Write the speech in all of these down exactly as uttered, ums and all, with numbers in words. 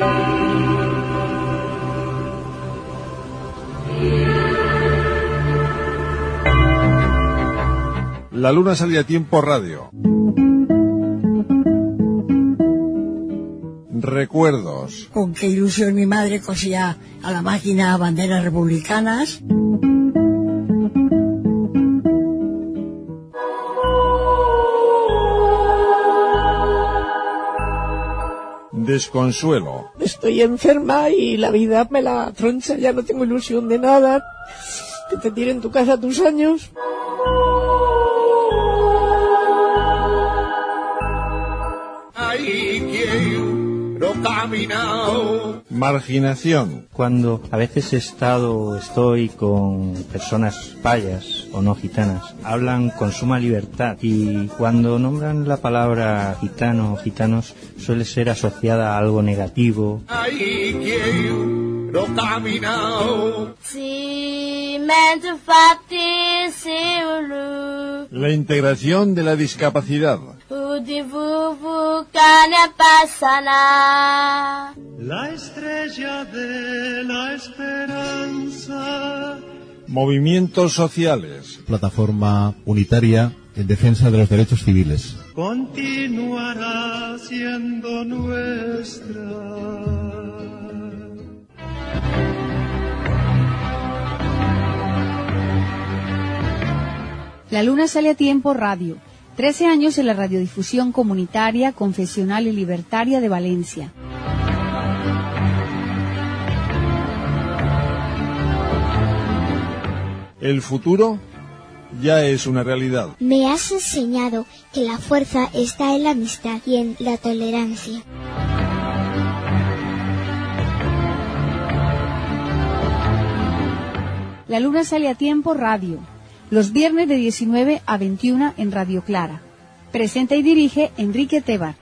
La luna salía a tiempo radio. Recuerdos. Con qué ilusión mi madre cosía a la máquina banderas republicanas. Desconsuelo. Estoy enferma y la vida me la troncha, ya no tengo ilusión de nada. Que te tiren en tu casa tus años. Marginación. Cuando a veces he estado, estoy con personas payas o no gitanas, hablan con suma libertad y cuando nombran la palabra gitano o gitanos suele ser asociada a algo negativo. La integración de la discapacidad. La estrella de la esperanza. Movimientos sociales. Plataforma unitaria en defensa de los derechos civiles. Continuará siendo nuestra. La luna sale a tiempo radio. Trece años en la radiodifusión comunitaria, confesional y libertaria de Valencia. El futuro ya es una realidad. Me has enseñado que la fuerza está en la amistad y en la tolerancia. La luna sale a tiempo radio. Los viernes de diecinueve a veintiuna en Radio Clara. Presenta y dirige Enrique Tebar.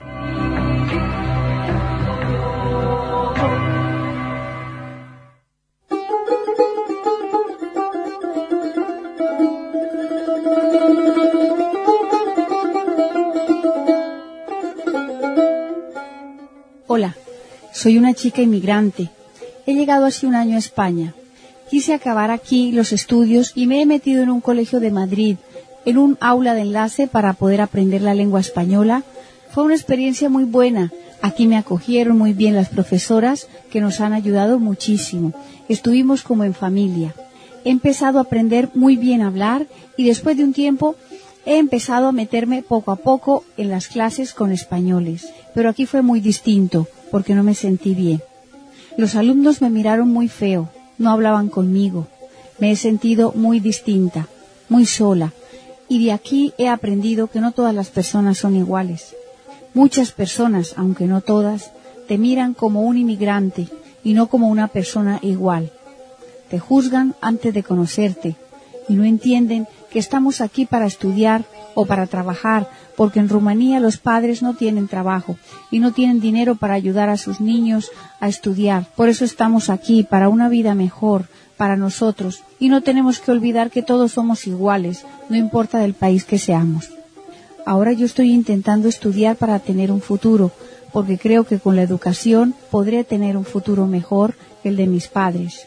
Hola, soy una chica inmigrante. He llegado hace un año a España. Quise acabar aquí los estudios y me he metido en un colegio de Madrid, en un aula de enlace para poder aprender la lengua española. Fue una experiencia muy buena. Aquí me acogieron muy bien las profesoras que nos han ayudado muchísimo. Estuvimos como en familia. He empezado a aprender muy bien a hablar y después de un tiempo he empezado a meterme poco a poco en las clases con españoles. Pero aquí fue muy distinto porque no me sentí bien. Los alumnos me miraron muy feo. No hablaban conmigo. Me he sentido muy distinta, muy sola. Y de aquí he aprendido que no todas las personas son iguales. Muchas personas, aunque no todas, te miran como un inmigrante y no como una persona igual. Te juzgan antes de conocerte y no entienden que estamos aquí para estudiar o para trabajar, porque en Rumanía los padres no tienen trabajo y no tienen dinero para ayudar a sus niños a estudiar. Por eso estamos aquí, para una vida mejor, para nosotros, y no tenemos que olvidar que todos somos iguales, no importa del país que seamos. Ahora yo estoy intentando estudiar para tener un futuro, porque creo que con la educación podré tener un futuro mejor que el de mis padres.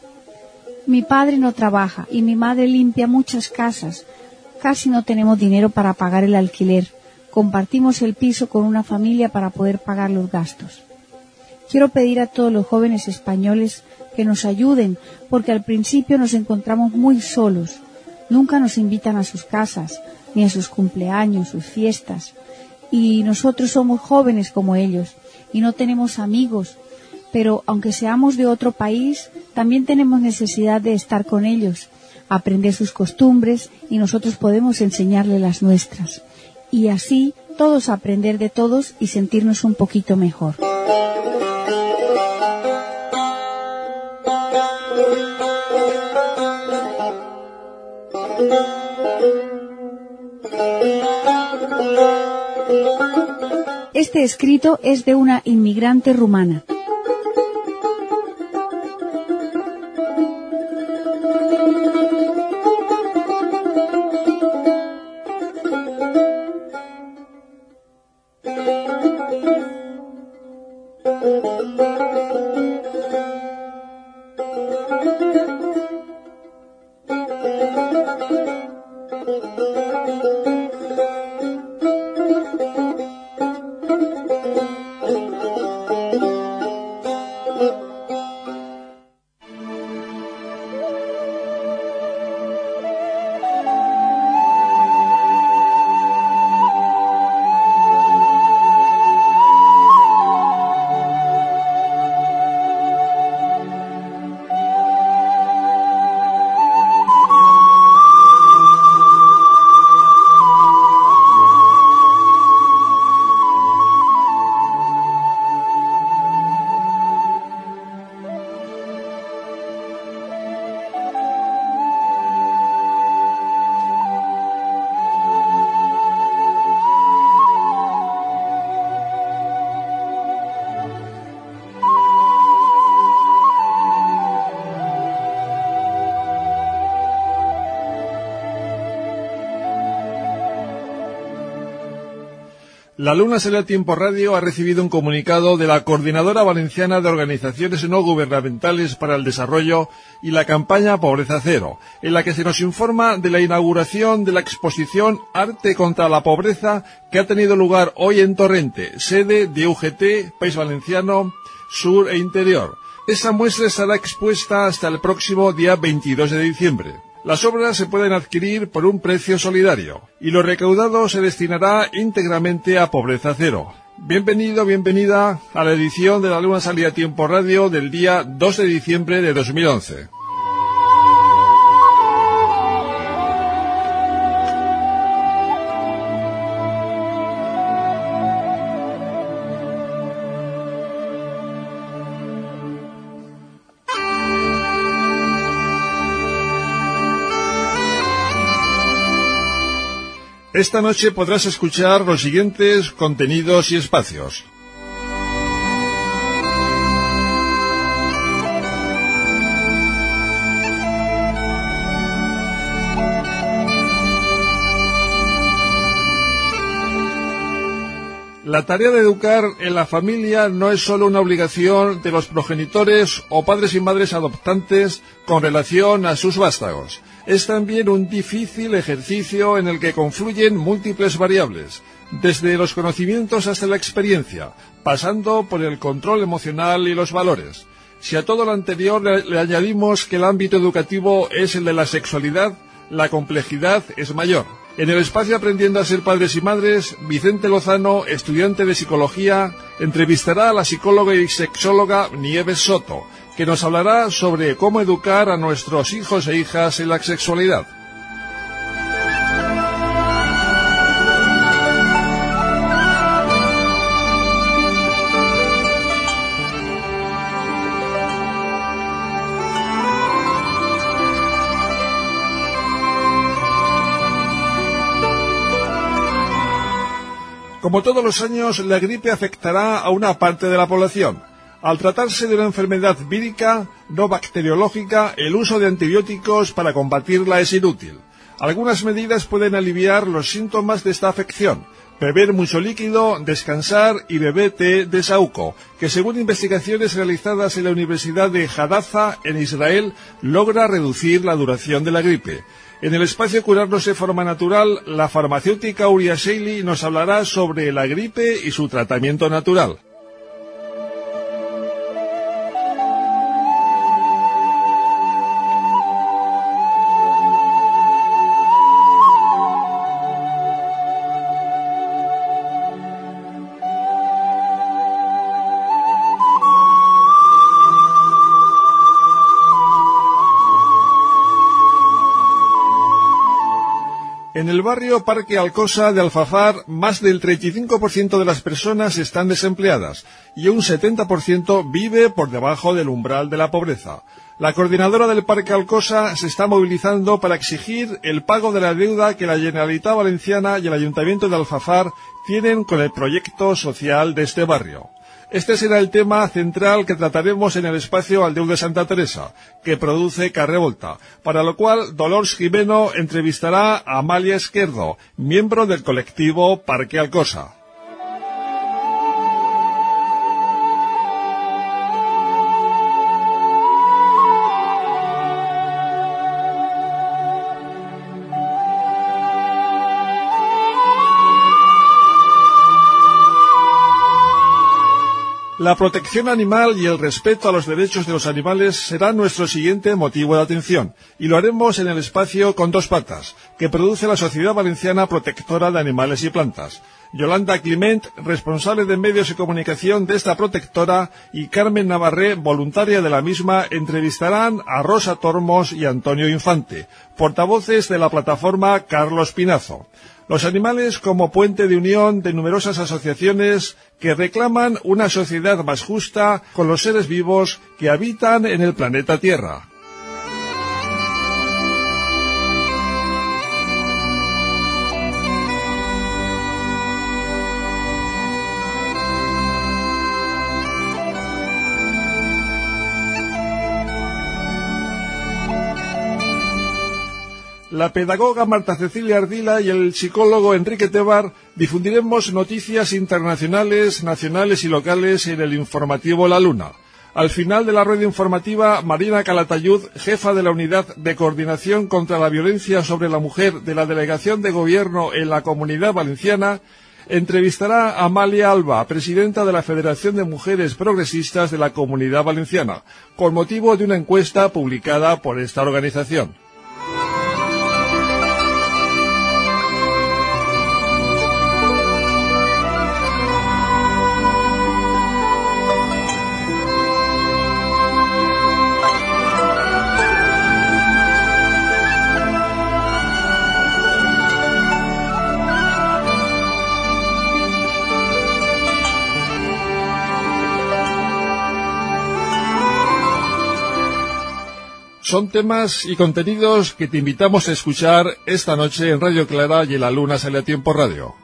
Mi padre no trabaja y mi madre limpia muchas casas. Casi no tenemos dinero para pagar el alquiler. Compartimos el piso con una familia para poder pagar los gastos. Quiero pedir a todos los jóvenes españoles que nos ayuden, porque al principio nos encontramos muy solos. Nunca nos invitan a sus casas, ni a sus cumpleaños, sus fiestas. Y nosotros somos jóvenes como ellos, y no tenemos amigos. Pero aunque seamos de otro país, también tenemos necesidad de estar con ellos, aprender sus costumbres, y nosotros podemos enseñarles las nuestras. Y así todos aprender de todos y sentirnos un poquito mejor. Este escrito es de una inmigrante rumana. La Luna Sale a Tiempo Radio ha recibido un comunicado de la Coordinadora Valenciana de Organizaciones No Gubernamentales para el Desarrollo y la campaña Pobreza Cero, en la que se nos informa de la inauguración de la exposición Arte contra la Pobreza que ha tenido lugar hoy en Torrente, sede de U G T, País Valenciano, Sur e Interior. Esta muestra estará expuesta hasta el próximo día veintidós de diciembre. Las obras se pueden adquirir por un precio solidario y lo recaudado se destinará íntegramente a Pobreza Cero. Bienvenido, bienvenida a la edición de La Luna Sale a Tiempo Radio del día dos de diciembre de dos mil once. Esta noche podrás escuchar los siguientes contenidos y espacios. La tarea de educar en la familia no es solo una obligación de los progenitores o padres y madres adoptantes con relación a sus vástagos. Es también un difícil ejercicio en el que confluyen múltiples variables, desde los conocimientos hasta la experiencia, pasando por el control emocional y los valores. Si a todo lo anterior le, le añadimos que el ámbito educativo es el de la sexualidad, la complejidad es mayor. En el espacio Aprendiendo a ser padres y madres, Vicente Lozano, estudiante de psicología, entrevistará a la psicóloga y sexóloga Nieves Soto, que nos hablará sobre cómo educar a nuestros hijos e hijas en la sexualidad. Como todos los años, la gripe afectará a una parte de la población. Al tratarse de una enfermedad vírica, no bacteriológica, el uso de antibióticos para combatirla es inútil. Algunas medidas pueden aliviar los síntomas de esta afección. Beber mucho líquido, descansar y beber té de saúco, que según investigaciones realizadas en la Universidad de Hadassah, en Israel, logra reducir la duración de la gripe. En el espacio Curarnos de Forma Natural, la farmacéutica Uria Sheili nos hablará sobre la gripe y su tratamiento natural. En el barrio Parque Alcosa de Alfafar, más del treinta y cinco por ciento de las personas están desempleadas y un setenta por ciento vive por debajo del umbral de la pobreza. La coordinadora del Parque Alcosa se está movilizando para exigir el pago de la deuda que la Generalitat Valenciana y el Ayuntamiento de Alfafar tienen con el proyecto social de este barrio. Este será el tema central que trataremos en el espacio Aldeu de Santa Teresa, que produce Carrevolta, para lo cual Dolors Jimeno entrevistará a Amalia Esquerdo, miembro del colectivo Parque Alcosa. La protección animal y el respeto a los derechos de los animales será nuestro siguiente motivo de atención, y lo haremos en el espacio Con dos patas, que produce la Sociedad Valenciana Protectora de Animales y Plantas. Yolanda Climent, responsable de medios y comunicación de esta protectora, y Carmen Navarré, voluntaria de la misma, entrevistarán a Rosa Tormos y Antonio Infante, portavoces de la plataforma Carlos Pinazo. Los animales como puente de unión de numerosas asociaciones que reclaman una sociedad más justa con los seres vivos que habitan en el planeta Tierra. La pedagoga Marta Cecilia Ardila y el psicólogo Enrique Tebar difundiremos noticias internacionales, nacionales y locales en el informativo La Luna. Al final de la rueda informativa, Marina Calatayud, jefa de la Unidad de Coordinación contra la Violencia sobre la Mujer de la Delegación de Gobierno en la Comunidad Valenciana, entrevistará a Amalia Alba, presidenta de la Federación de Mujeres Progresistas de la Comunidad Valenciana, con motivo de una encuesta publicada por esta organización. Son temas y contenidos que te invitamos a escuchar esta noche en Radio Clara y en La Luna Sale a Tiempo Radio.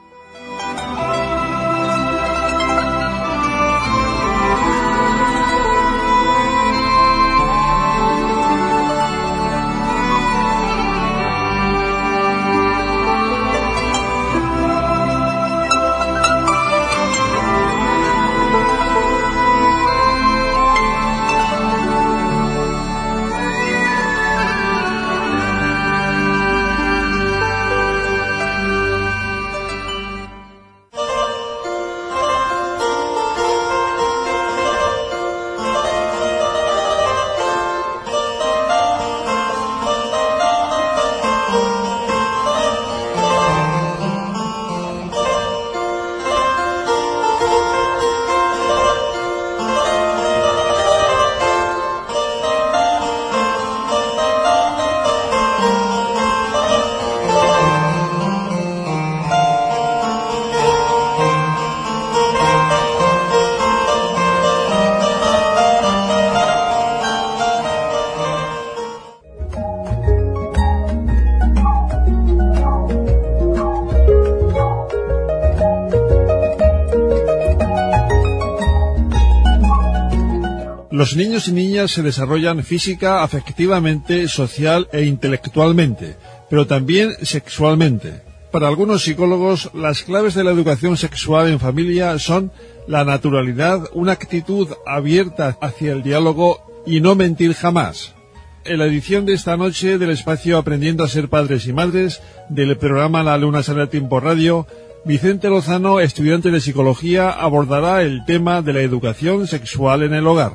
Los niños y niñas se desarrollan física, afectivamente, social e intelectualmente, pero también sexualmente. Para algunos psicólogos, las claves de la educación sexual en familia son la naturalidad, una actitud abierta hacia el diálogo y no mentir jamás. En la edición de esta noche del espacio Aprendiendo a ser padres y madres del programa La Luna Sale a Tiempo Radio, Vicente Lozano, estudiante de psicología, abordará el tema de la educación sexual en el hogar.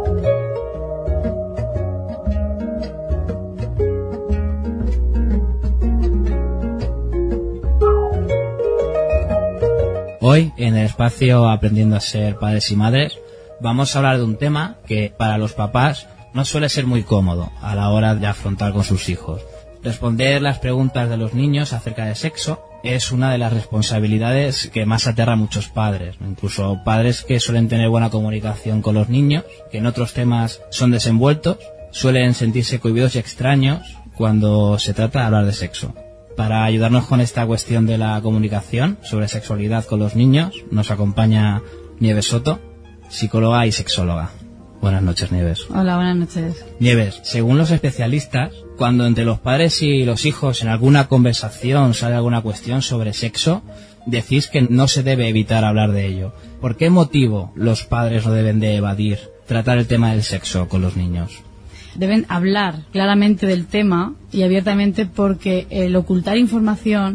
Hoy, en el espacio Aprendiendo a ser padres y madres, vamos a hablar de un tema que para los papás no suele ser muy cómodo a la hora de afrontar con sus hijos. Responder las preguntas de los niños acerca de sexo es una de las responsabilidades que más aterra a muchos padres, incluso padres que suelen tener buena comunicación con los niños, que en otros temas son desenvueltos, suelen sentirse cohibidos y extraños cuando se trata de hablar de sexo. Para ayudarnos con esta cuestión de la comunicación sobre sexualidad con los niños, nos acompaña Nieves Soto, psicóloga y sexóloga. Buenas noches, Nieves. Hola, buenas noches. Nieves, según los especialistas, cuando entre los padres y los hijos en alguna conversación sale alguna cuestión sobre sexo, decís que no se debe evitar hablar de ello. ¿Por qué motivo los padres no deben de evadir tratar el tema del sexo con los niños? Deben hablar claramente del tema y abiertamente, porque el ocultar información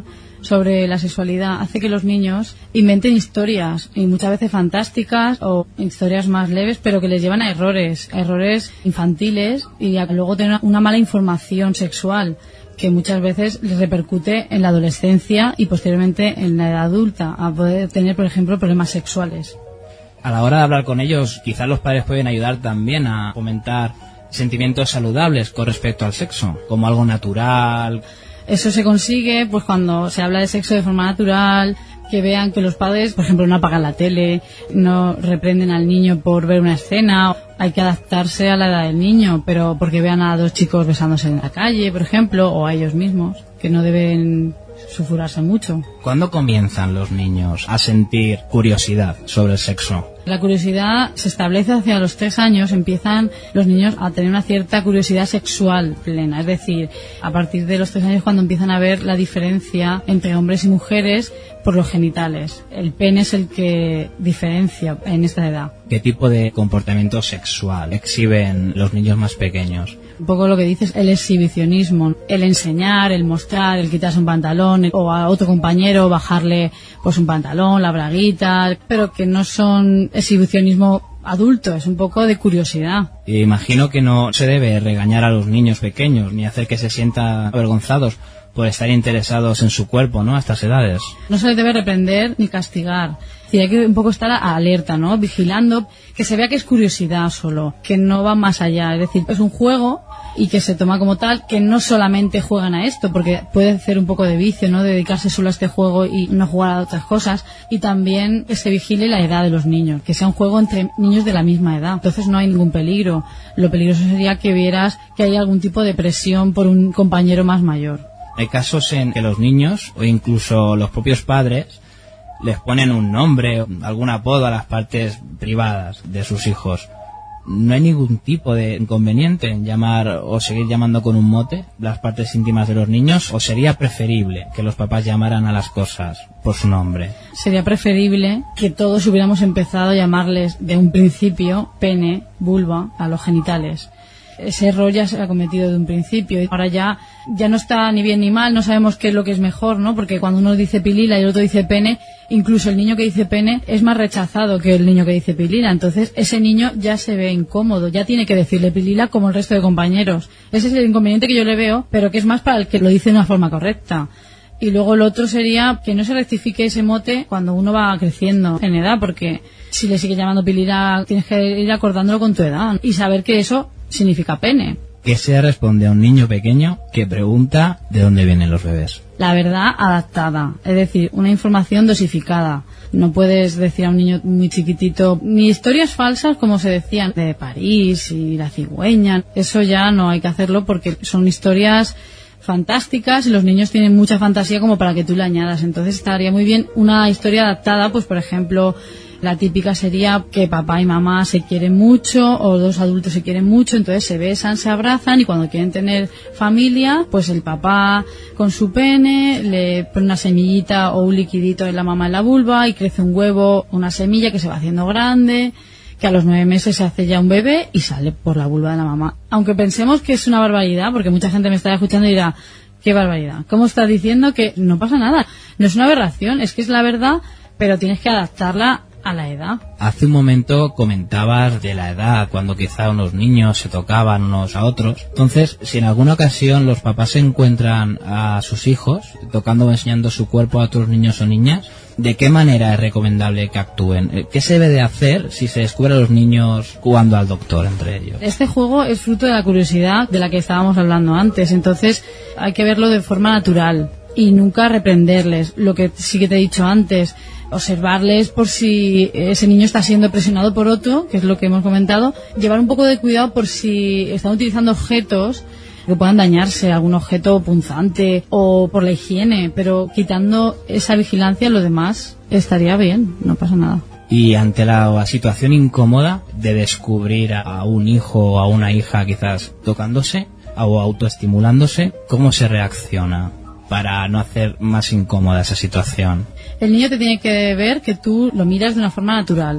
sobre la sexualidad hace que los niños inventen historias, y muchas veces fantásticas o historias más leves, pero que les llevan a errores, a errores infantiles y a luego tener una mala información sexual que muchas veces les repercute en la adolescencia y posteriormente en la edad adulta, a poder tener, por ejemplo, problemas sexuales. A la hora de hablar con ellos, quizás los padres pueden ayudar también a fomentar sentimientos saludables con respecto al sexo, como algo natural. Eso se consigue pues cuando se habla de sexo de forma natural, que vean que los padres, por ejemplo, no apagan la tele, no reprenden al niño por ver una escena. Hay que adaptarse a la edad del niño, pero porque vean a dos chicos besándose en la calle, por ejemplo, o a ellos mismos, que no deben sulfurarse mucho. ¿Cuándo comienzan los niños a sentir curiosidad sobre el sexo? La curiosidad se establece hacia los tres años, empiezan los niños a tener una cierta curiosidad sexual plena, es decir, a partir de los tres años cuando empiezan a ver la diferencia entre hombres y mujeres por los genitales. El pene es el que diferencia en esta edad. ¿Qué tipo de comportamiento sexual exhiben los niños más pequeños? Un poco lo que dices, el exhibicionismo, el enseñar, el mostrar, el quitarse un pantalón o a otro compañero bajarle pues un pantalón, la braguita, pero que no son exhibicionismo adulto, es un poco de curiosidad. Y imagino que no se debe regañar a los niños pequeños ni hacer que se sientan avergonzados por estar interesados en su cuerpo, ¿no?, a estas edades. No se les debe reprender ni castigar. Sí, hay que un poco estar alerta, ¿no?, vigilando, que se vea que es curiosidad solo, que no va más allá. Es decir, es un juego y que se toma como tal, que no solamente juegan a esto, porque puede ser un poco de vicio, ¿no?, dedicarse solo a este juego y no jugar a otras cosas. Y también que se vigile la edad de los niños, que sea un juego entre niños de la misma edad. Entonces no hay ningún peligro. Lo peligroso sería que vieras que hay algún tipo de presión por un compañero más mayor. Hay casos en que los niños, o incluso los propios padres, les ponen un nombre, algún apodo a las partes privadas de sus hijos. ¿No hay ningún tipo de inconveniente en llamar o seguir llamando con un mote las partes íntimas de los niños? ¿O sería preferible que los papás llamaran a las cosas por su nombre? Sería preferible que todos hubiéramos empezado a llamarles de un principio pene, vulva, a los genitales. Ese error ya se ha cometido de un principio. Ahora ya ya no está ni bien ni mal, no sabemos qué es lo que es mejor, ¿no? Porque cuando uno dice pilila y el otro dice pene, incluso el niño que dice pene es más rechazado que el niño que dice pilila. Entonces ese niño ya se ve incómodo, ya tiene que decirle pilila como el resto de compañeros. Ese es el inconveniente que yo le veo, pero que es más para el que lo dice de una forma correcta. Y luego el otro sería que no se rectifique ese mote cuando uno va creciendo en edad, porque si le sigue llamando pilila tienes que ir acordándolo con tu edad y saber que eso significa pene. ¿Qué se responde a un niño pequeño que pregunta de dónde vienen los bebés? La verdad adaptada, es decir, una información dosificada. No puedes decir a un niño muy chiquitito ni historias falsas como se decían de París y la cigüeña. Eso ya no hay que hacerlo porque son historias fantásticas y los niños tienen mucha fantasía como para que tú le añadas. Entonces estaría muy bien una historia adaptada, pues por ejemplo, la típica sería que papá y mamá se quieren mucho o dos adultos se quieren mucho, entonces se besan, se abrazan y cuando quieren tener familia, pues el papá con su pene le pone una semillita o un liquidito en la mamá en la vulva y crece un huevo, una semilla que se va haciendo grande, que a los nueve meses se hace ya un bebé y sale por la vulva de la mamá. Aunque pensemos que es una barbaridad, porque mucha gente me está escuchando y dirá, qué barbaridad, ¿cómo estás diciendo que no pasa nada? No es una aberración, es que es la verdad, pero tienes que adaptarla a la edad. Hace un momento comentabas de la edad, cuando quizá unos niños se tocaban unos a otros. Entonces, si en alguna ocasión los papás se encuentran a sus hijos tocando o enseñando su cuerpo a otros niños o niñas, ¿de qué manera es recomendable que actúen? ¿Qué se debe de hacer si se descubre a los niños jugando al doctor entre ellos? Este juego es fruto de la curiosidad de la que estábamos hablando antes, entonces hay que verlo de forma natural y nunca reprenderles. Lo que sí que te he dicho antes, observarles por si ese niño está siendo presionado por otro, que es lo que hemos comentado, llevar un poco de cuidado por si están utilizando objetos que puedan dañarse, algún objeto punzante o por la higiene, pero quitando esa vigilancia lo demás estaría bien, no pasa nada. Y ante la situación incómoda de descubrir a un hijo o a una hija quizás tocándose o autoestimulándose, ¿cómo se reacciona para no hacer más incómoda esa situación? El niño te tiene que ver que tú lo miras de una forma natural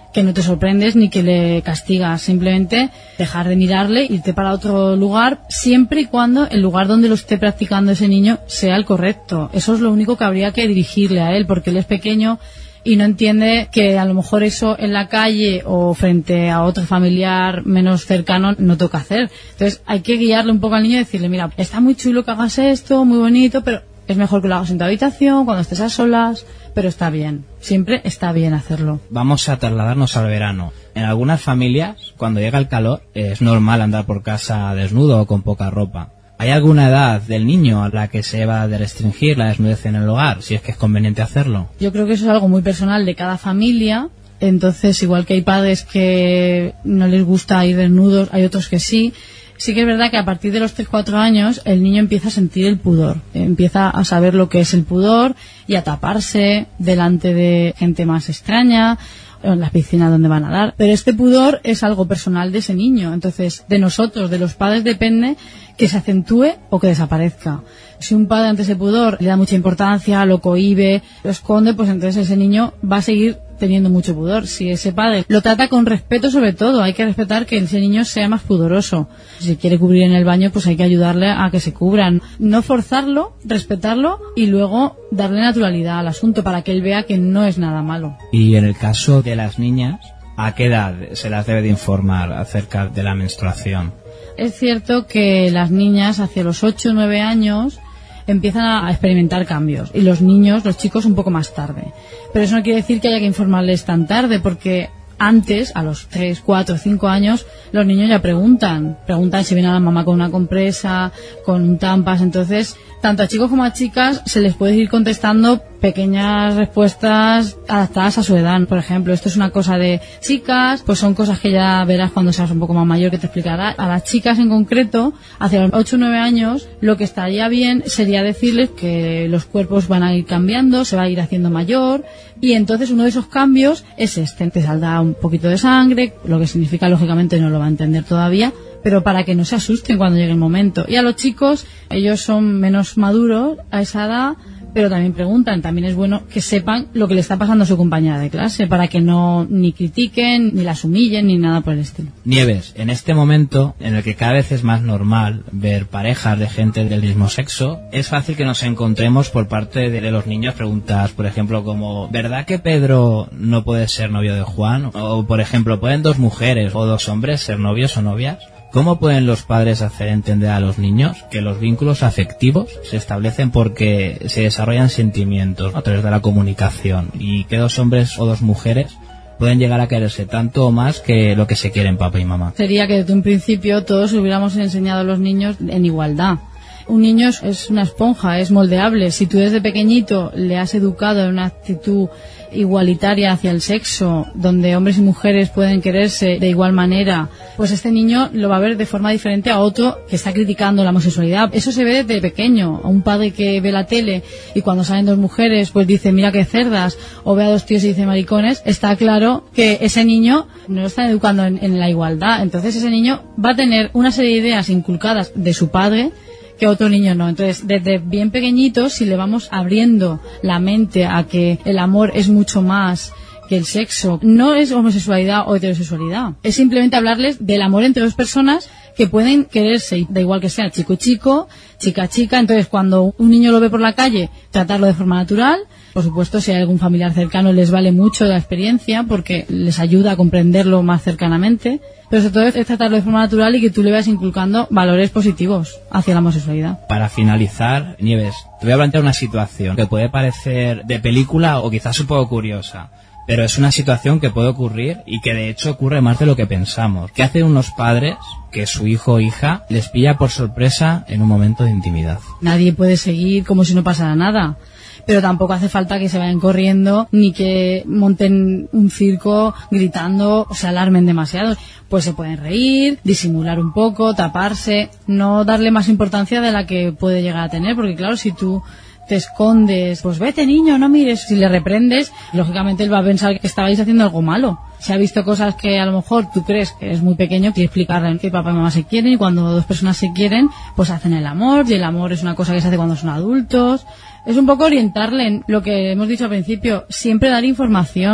que no te sorprendes ni que le castigas, simplemente dejar de mirarle, irte para otro lugar, siempre y cuando el lugar donde lo esté practicando ese niño sea el correcto. Eso es lo único que habría que dirigirle a él, porque él es pequeño y no entiende que a lo mejor eso en la calle o frente a otro familiar menos cercano no toca hacer. Entonces hay que guiarle un poco al niño y decirle, mira, está muy chulo que hagas esto, muy bonito, pero es mejor que lo hagas en tu habitación, cuando estés a solas, pero está bien, siempre está bien hacerlo. Vamos a trasladarnos al verano. En algunas familias, cuando llega el calor, es normal andar por casa desnudo o con poca ropa. ¿Hay alguna edad del niño a la que se va a restringir la desnudez en el hogar, si es que es conveniente hacerlo? Yo creo que eso es algo muy personal de cada familia. Entonces, igual que hay padres que no les gusta ir desnudos, hay otros que sí. Sí que es verdad que a partir de los tres cuatro años el niño empieza a sentir el pudor, empieza a saber lo que es el pudor y a taparse delante de gente más extraña, en las piscinas donde van a nadar. Pero este pudor es algo personal de ese niño, entonces de nosotros, de los padres, depende que se acentúe o que desaparezca. Si un padre ante ese pudor le da mucha importancia, lo cohíbe, lo esconde, pues entonces ese niño va a seguir teniendo mucho pudor. Si ese padre lo trata con respeto, sobre todo, hay que respetar que ese niño sea más pudoroso. Si quiere cubrir en el baño, pues hay que ayudarle a que se cubran. No forzarlo, respetarlo y luego darle naturalidad al asunto para que él vea que no es nada malo. Y en el caso de las niñas, ¿a qué edad se las debe de informar acerca de la menstruación? Es cierto que las niñas hacia los ocho o nueve años empiezan a experimentar cambios y los niños, los chicos, un poco más tarde. Pero eso no quiere decir que haya que informarles tan tarde, porque antes, a los tres, cuatro, cinco años, los niños ya preguntan. Preguntan si viene a la mamá con una compresa, con un Tampax. Entonces, tanto a chicos como a chicas se les puede ir contestando pequeñas respuestas adaptadas a su edad. Por ejemplo, esto es una cosa de chicas, pues son cosas que ya verás cuando seas un poco más mayor, que te explicará. A las chicas en concreto, hacia los ocho o nueve años, lo que estaría bien sería decirles que los cuerpos van a ir cambiando, se va a ir haciendo mayor, y entonces uno de esos cambios es este. Te saldrá un poquito de sangre, lo que significa, lógicamente, no lo va a entender todavía, pero para que no se asusten cuando llegue el momento. Y a los chicos, ellos son menos maduros a esa edad, pero también preguntan. También es bueno que sepan lo que le está pasando a su compañera de clase, para que no ni critiquen, ni las humillen, ni nada por el estilo. Nieves, en este momento en el que cada vez es más normal ver parejas de gente del mismo sexo, es fácil que nos encontremos por parte de los niños preguntas, por ejemplo, como ¿verdad que Pedro no puede ser novio de Juan? O, por ejemplo, ¿pueden dos mujeres o dos hombres ser novios o novias? ¿Cómo pueden los padres hacer entender a los niños que los vínculos afectivos se establecen porque se desarrollan sentimientos a través de la comunicación y que dos hombres o dos mujeres pueden llegar a quererse tanto o más que lo que se quieren papá y mamá? Sería que desde un principio todos hubiéramos enseñado a los niños en igualdad. Un niño es una esponja, es moldeable. Si tú desde pequeñito le has educado en una actitud igualitaria hacia el sexo, donde hombres y mujeres pueden quererse de igual manera, pues este niño lo va a ver de forma diferente a otro que está criticando la homosexualidad. Eso se ve desde pequeño. A un padre que ve la tele y cuando salen dos mujeres pues dice mira qué cerdas, o ve a dos tíos y dice maricones, está claro que ese niño no lo están educando en, en la igualdad. Entonces ese niño va a tener una serie de ideas inculcadas de su padre que otro niño no. Entonces, desde bien pequeñitos, si le vamos abriendo la mente a que el amor es mucho más que el sexo, no es homosexualidad o heterosexualidad, es simplemente hablarles del amor entre dos personas que pueden quererse, da igual que sea chico-chico, chica-chica. Entonces, cuando un niño lo ve por la calle, tratarlo de forma natural. Por supuesto, si hay algún familiar cercano, les vale mucho la experiencia porque les ayuda a comprenderlo más cercanamente. Pero sobre todo es tratarlo de forma natural y que tú le vayas inculcando valores positivos hacia la homosexualidad. Para finalizar, Nieves, te voy a plantear una situación que puede parecer de película o quizás un poco curiosa, pero es una situación que puede ocurrir y que de hecho ocurre más de lo que pensamos. ¿Qué hacen unos padres que su hijo o hija les pilla por sorpresa en un momento de intimidad? Nadie puede seguir como si no pasara nada. Pero tampoco hace falta que se vayan corriendo ni que monten un circo gritando o se alarmen demasiado. Pues se pueden reír, disimular un poco, taparse, no darle más importancia de la que puede llegar a tener, porque claro, si tú te escondes, pues vete niño, no mires, si le reprendes, lógicamente él va a pensar que estabais haciendo algo malo. Si ha visto cosas que a lo mejor tú crees que es muy pequeño, quiere explicarle que papá y mamá se quieren y cuando dos personas se quieren, pues hacen el amor y el amor es una cosa que se hace cuando son adultos. Es un poco orientarle en lo que hemos dicho al principio, siempre dar información.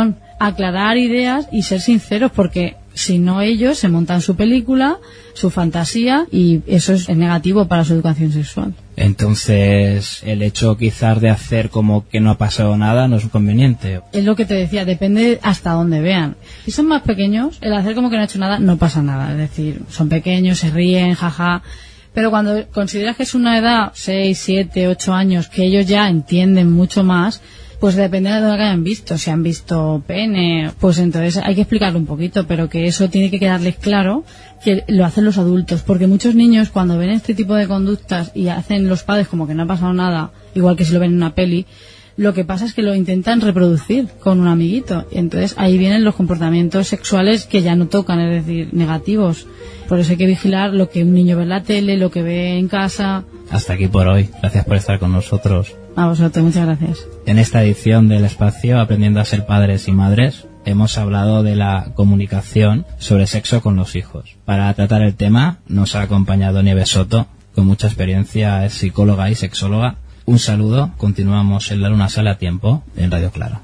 aclarar ideas y ser sinceros, porque si no ellos se montan su película, su fantasía, y eso es negativo para su educación sexual. Entonces, el hecho quizás de hacer como que no ha pasado nada no es conveniente. Es lo que te decía, depende hasta dónde vean. Si son más pequeños, el hacer como que no ha hecho nada no pasa nada. Es decir, son pequeños, se ríen, jaja. Pero cuando consideras que es una edad, seis, siete, ocho años, que ellos ya entienden mucho más, pues depende de lo que hayan visto. Si han visto pene, pues entonces hay que explicarlo un poquito, pero que eso tiene que quedarles claro que lo hacen los adultos, porque muchos niños cuando ven este tipo de conductas y hacen los padres como que no ha pasado nada, igual que si lo ven en una peli, lo que pasa es que lo intentan reproducir con un amiguito, y entonces ahí vienen los comportamientos sexuales que ya no tocan, es decir, negativos. Por eso hay que vigilar lo que un niño ve en la tele, lo que ve en casa. Hasta aquí por hoy. Gracias por estar con nosotros. A vosotros, muchas gracias. En esta edición del espacio Aprendiendo a ser padres y madres, hemos hablado de la comunicación sobre sexo con los hijos. Para tratar el tema nos ha acompañado Nieves Soto, con mucha experiencia, es psicóloga y sexóloga. Un saludo, continuamos en La Luna Sale a Tiempo, en Radio Claro.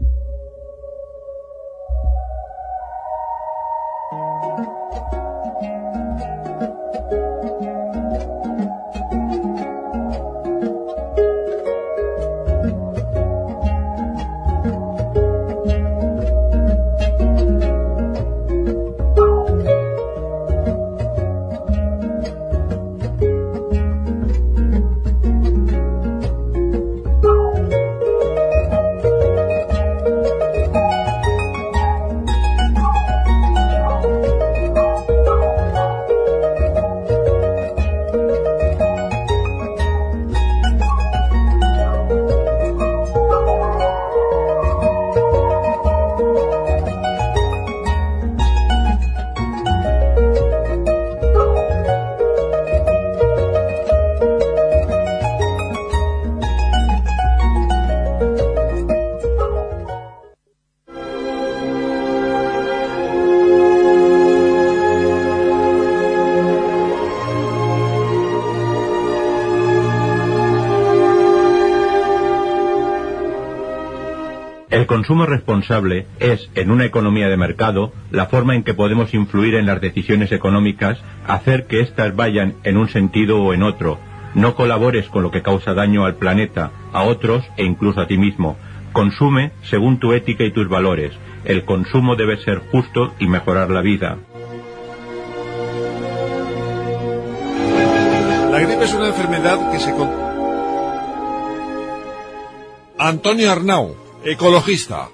El consumo responsable es, en una economía de mercado, la forma en que podemos influir en las decisiones económicas, hacer que éstas vayan en un sentido o en otro. No colabores con lo que causa daño al planeta, a otros e incluso a ti mismo. Consume según tu ética y tus valores. El consumo debe ser justo y mejorar la vida. La gripe es una enfermedad que se... Con... Antonio Arnau, ecologista.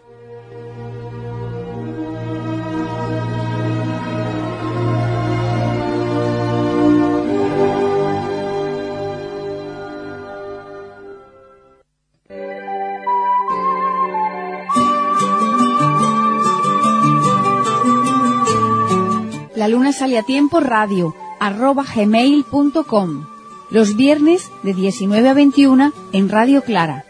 La Luna Sale a Tiempo radio arroba gmail punto com, los viernes de diecinueve a veintiuna en Radio Clara.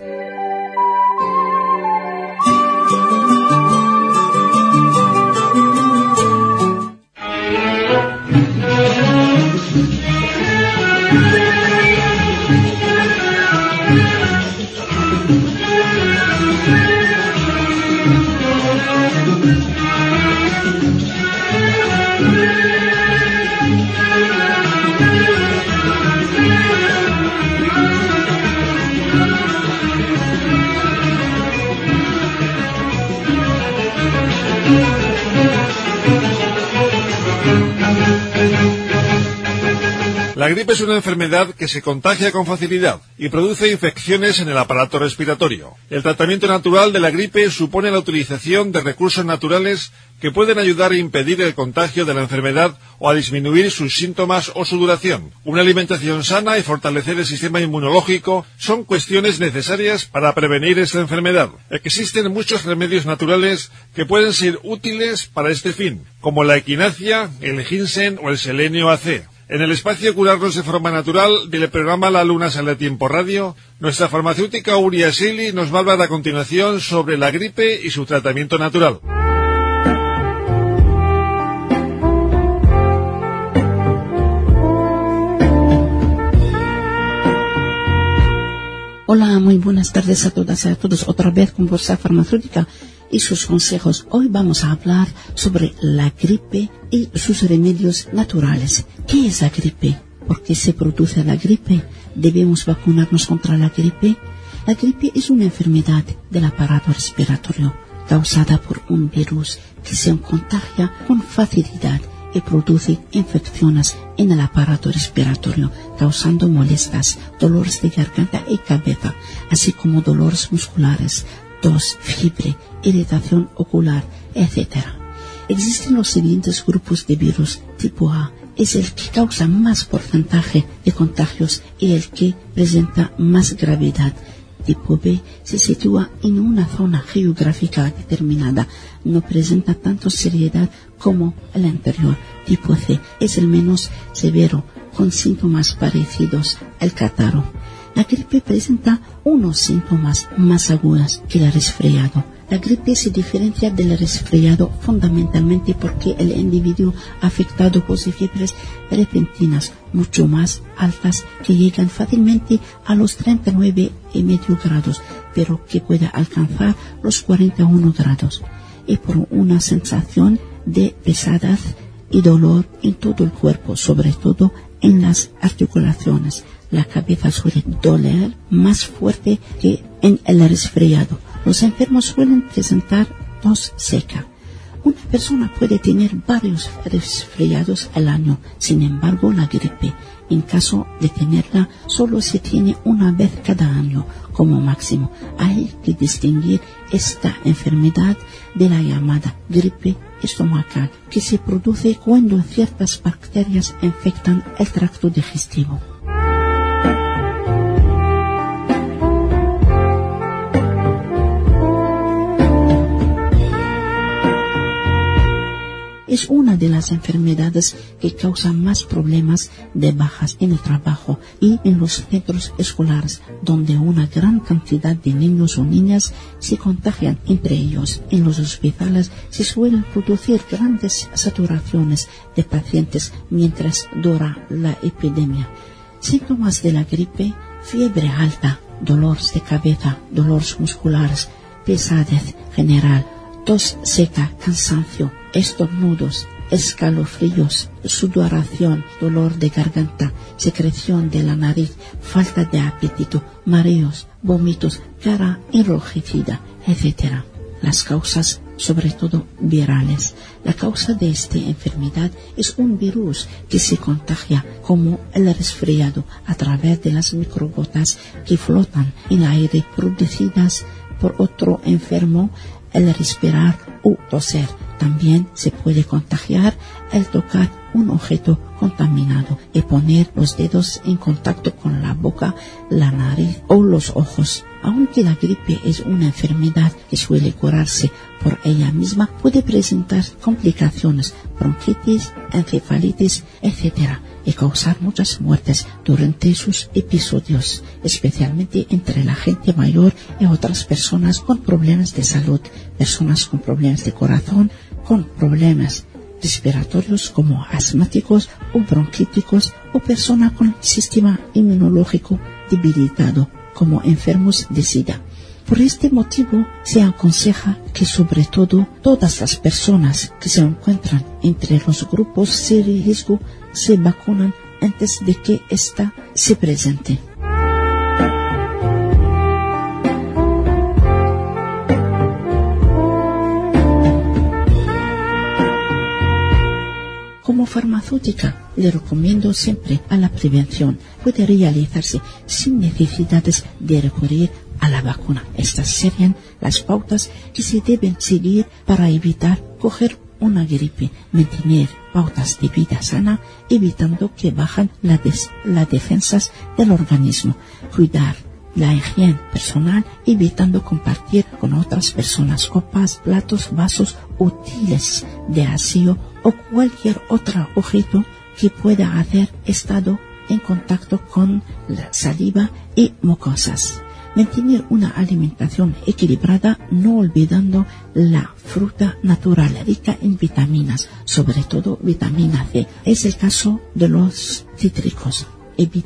La gripe es una enfermedad que se contagia con facilidad y produce infecciones en el aparato respiratorio. El tratamiento natural de la gripe supone la utilización de recursos naturales que pueden ayudar a impedir el contagio de la enfermedad o a disminuir sus síntomas o su duración. Una alimentación sana y fortalecer el sistema inmunológico son cuestiones necesarias para prevenir esta enfermedad. Existen muchos remedios naturales que pueden ser útiles para este fin, como la equinacia, el ginseng o el selenio A C. En el espacio Curarnos de Forma Natural del programa La Luna Sale a Tiempo Radio, nuestra farmacéutica Uri Asili nos va a hablar a continuación sobre la gripe y su tratamiento natural. Hola, muy buenas tardes a todas y a todos. Otra vez con vuestra farmacéutica y sus consejos. Hoy vamos a hablar sobre la gripe y sus remedios naturales. ¿Qué es la gripe? ¿Por qué se produce la gripe? ¿Debemos vacunarnos contra la gripe? La gripe es una enfermedad del aparato respiratorio causada por un virus que se contagia con facilidad y produce infecciones en el aparato respiratorio, causando molestias, dolores de garganta y cabeza, así como dolores musculares, tos, fiebre, irritación ocular, etcétera. Existen los siguientes grupos de virus. Tipo A es el que causa más porcentaje de contagios y el que presenta más gravedad. Tipo B se sitúa en una zona geográfica determinada, no presenta tanto seriedad como el anterior. Tipo C es el menos severo, con síntomas parecidos al catarro. La gripe presenta unos síntomas más agudos que el resfriado. La gripe se diferencia del resfriado fundamentalmente porque el individuo afectado posee fiebres repentinas mucho más altas que llegan fácilmente a los treinta y nueve y medio grados, pero que puede alcanzar los cuarenta y uno grados, y por una sensación de pesadez y dolor en todo el cuerpo, sobre todo en las articulaciones. La cabeza suele doler más fuerte que en el resfriado. Los enfermos suelen presentar tos seca. Una persona puede tener varios resfriados al año. Sin embargo, la gripe, en caso de tenerla, solo se tiene una vez cada año como máximo. Hay que distinguir esta enfermedad de la llamada gripe estomacal, que se produce cuando ciertas bacterias infectan el tracto digestivo. Es una de las enfermedades que causan más problemas de bajas en el trabajo y en los centros escolares, donde una gran cantidad de niños o niñas se contagian entre ellos. En los hospitales se suelen producir grandes saturaciones de pacientes mientras dura la epidemia. Síntomas de la gripe: fiebre alta, dolores de cabeza, dolores musculares, pesadez general, tos seca, cansancio, estornudos, escalofríos, sudoración, dolor de garganta, secreción de la nariz, falta de apetito, mareos, vómitos, cara enrojecida, etcétera. Las causas, sobre todo virales. La causa de esta enfermedad es un virus que se contagia como el resfriado a través de las microgotas que flotan en el aire producidas por otro enfermo al respirar o toser. También se puede contagiar al tocar un objeto contaminado y poner los dedos en contacto con la boca, la nariz o los ojos. Aunque la gripe es una enfermedad que suele curarse por ella misma, puede presentar complicaciones, bronquitis, encefalitis, etcétera, y causar muchas muertes durante sus episodios, especialmente entre la gente mayor y otras personas con problemas de salud, personas con problemas de corazón, con problemas respiratorios como asmáticos o bronquíticos, o personas con el sistema inmunológico debilitado, como enfermos de SIDA. Por este motivo, se aconseja que sobre todo todas las personas que se encuentran entre los grupos de riesgo se vacunan antes de que ésta se presente. Como farmacéutica, le recomiendo siempre a la prevención. Puede realizarse sin necesidades de recurrir a la vacuna. Estas serían las pautas que se deben seguir para evitar coger una gripe. Mantener pautas de vida sana, evitando que bajan la des- las defensas del organismo. Cuidar la higiene personal, evitando compartir con otras personas copas, platos, vasos, útiles de aseo o cualquier otro objeto que pueda haber estado en contacto con la saliva y mucosas. Mantener una alimentación equilibrada, no olvidando la fruta natural rica en vitaminas, sobre todo vitamina C. Es el caso de los cítricos. Evitar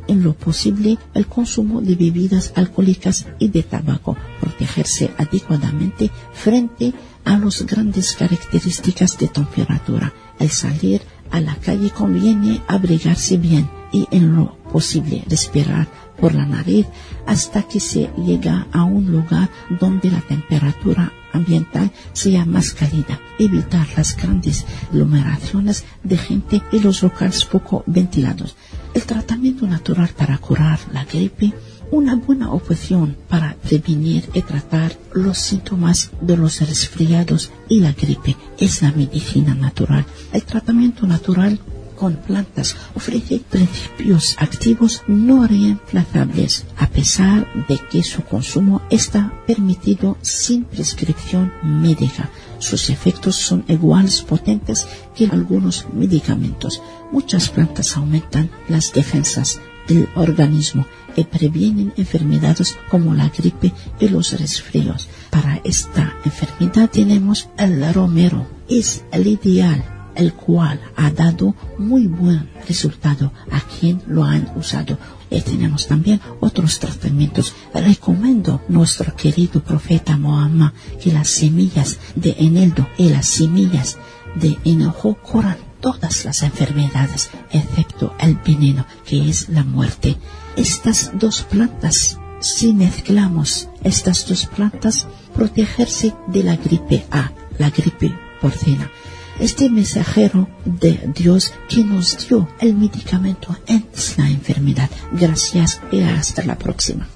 en lo posible el consumo de bebidas alcohólicas y de tabaco, protegerse adecuadamente frente a las grandes características de temperatura. Al salir a la calle conviene abrigarse bien y en lo posible respirar por la nariz hasta que se llega a un lugar donde la temperatura ambiental sea más cálida. Evitar las grandes aglomeraciones de gente y los locales poco ventilados. El tratamiento natural para curar la gripe, una buena opción para prevenir y tratar los síntomas de los resfriados y la gripe, es la medicina natural. El tratamiento natural con plantas ofrece principios activos no reemplazables, a pesar de que su consumo está permitido sin prescripción médica. Sus efectos son iguales potentes que algunos medicamentos. Muchas plantas aumentan las defensas del organismo y previenen enfermedades como la gripe y los resfríos. Para esta enfermedad tenemos el romero. Es el ideal, el cual ha dado muy buen resultado a quien lo han usado. Y tenemos también otros tratamientos. Recomiendo nuestro querido profeta Muhammad que las semillas de eneldo y las semillas de hinojo curan todas las enfermedades, excepto el veneno, que es la muerte. Estas dos plantas, si mezclamos estas dos plantas, protegerse de la gripe A, la gripe porcina. Este mensajero de Dios que nos dio el medicamento antes la enfermedad. Gracias y hasta la próxima.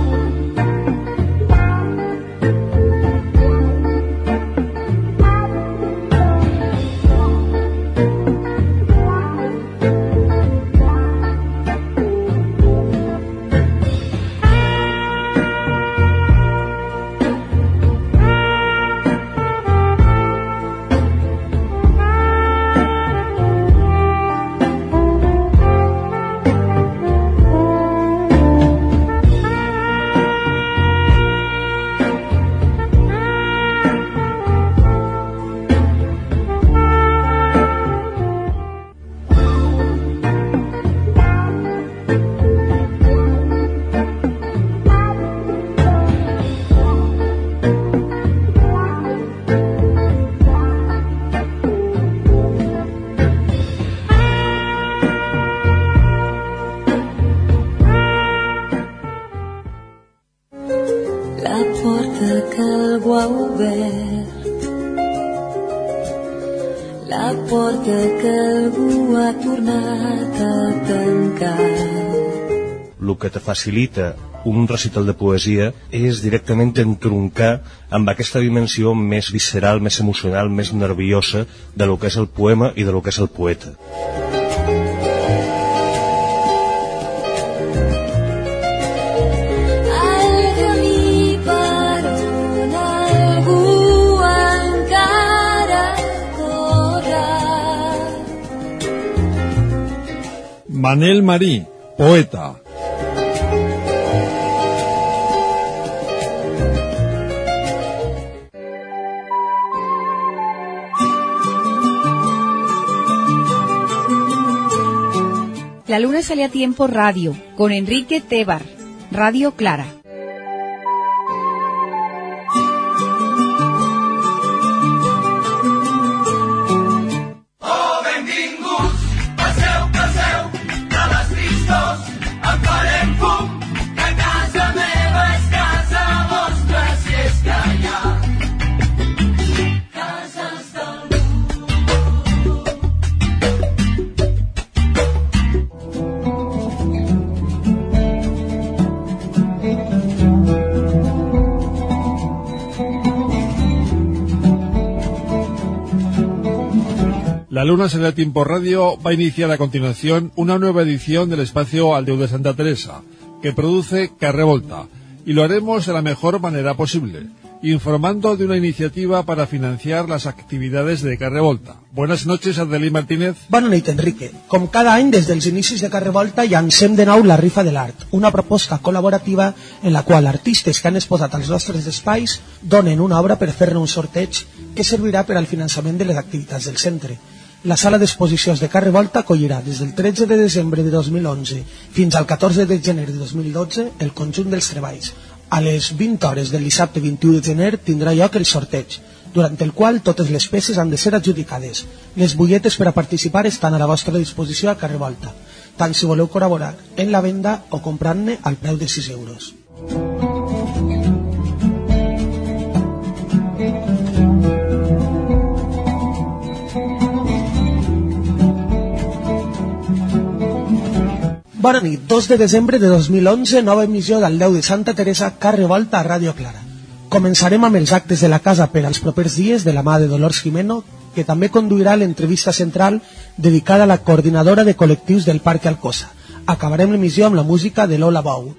El que te facilita un recital de poesia és directament entroncar amb aquesta dimensió més visceral, més emocional, més nerviosa de lo que és el poema i de lo que és el poeta. Manel Marí, poeta. La luna sale a tiempo radio, con Enrique Tebar, Radio Clara. La Luna Sale a Tiempo Radio va a iniciar a continuación una nueva edición del espacio Aldeu de Santa Teresa, que produce Carrer Volta, y lo haremos de la mejor manera posible, informando de una iniciativa para financiar las actividades de Carrer Volta. Buenas noches, Adelí Martínez. Bona nit, Enrique. Com cada any, des dels inicis de Carrer Volta, llancem de nou la Rifa de l'Art, una proposta col·laborativa en la qual artistes que han exposat als nostres espais donen una obra per fer-ne un sorteig que servirà per al finançament de les activitats del centre. La sala d'exposicions de Carrer Volta acollirà des del tretze de desembre de dos mil onze fins al catorze de gener de dos mil dotze el conjunt dels treballs. A les vint hores del dissabte vint-i-u de gener tindrà lloc el sorteig, durant el qual totes les peces han de ser adjudicades. Les butlletes per a participar estan a la vostra disposició a Carrer Volta, tant si voleu col·laborar en la venda o comprant-ne al preu de sis euros. Bona nit, dos de desembre de dos mil onze, nova emissió del deu de Santa Teresa, Carrer Volta a Ràdio Clara. Començarem amb els actes de la casa per als propers dies de la mà de Dolors Jimeno, que també conduirà l'entrevista central dedicada a la coordinadora de col·lectius del Parc Alcosa. Acabarem l'emissió amb la música de Lola Bou.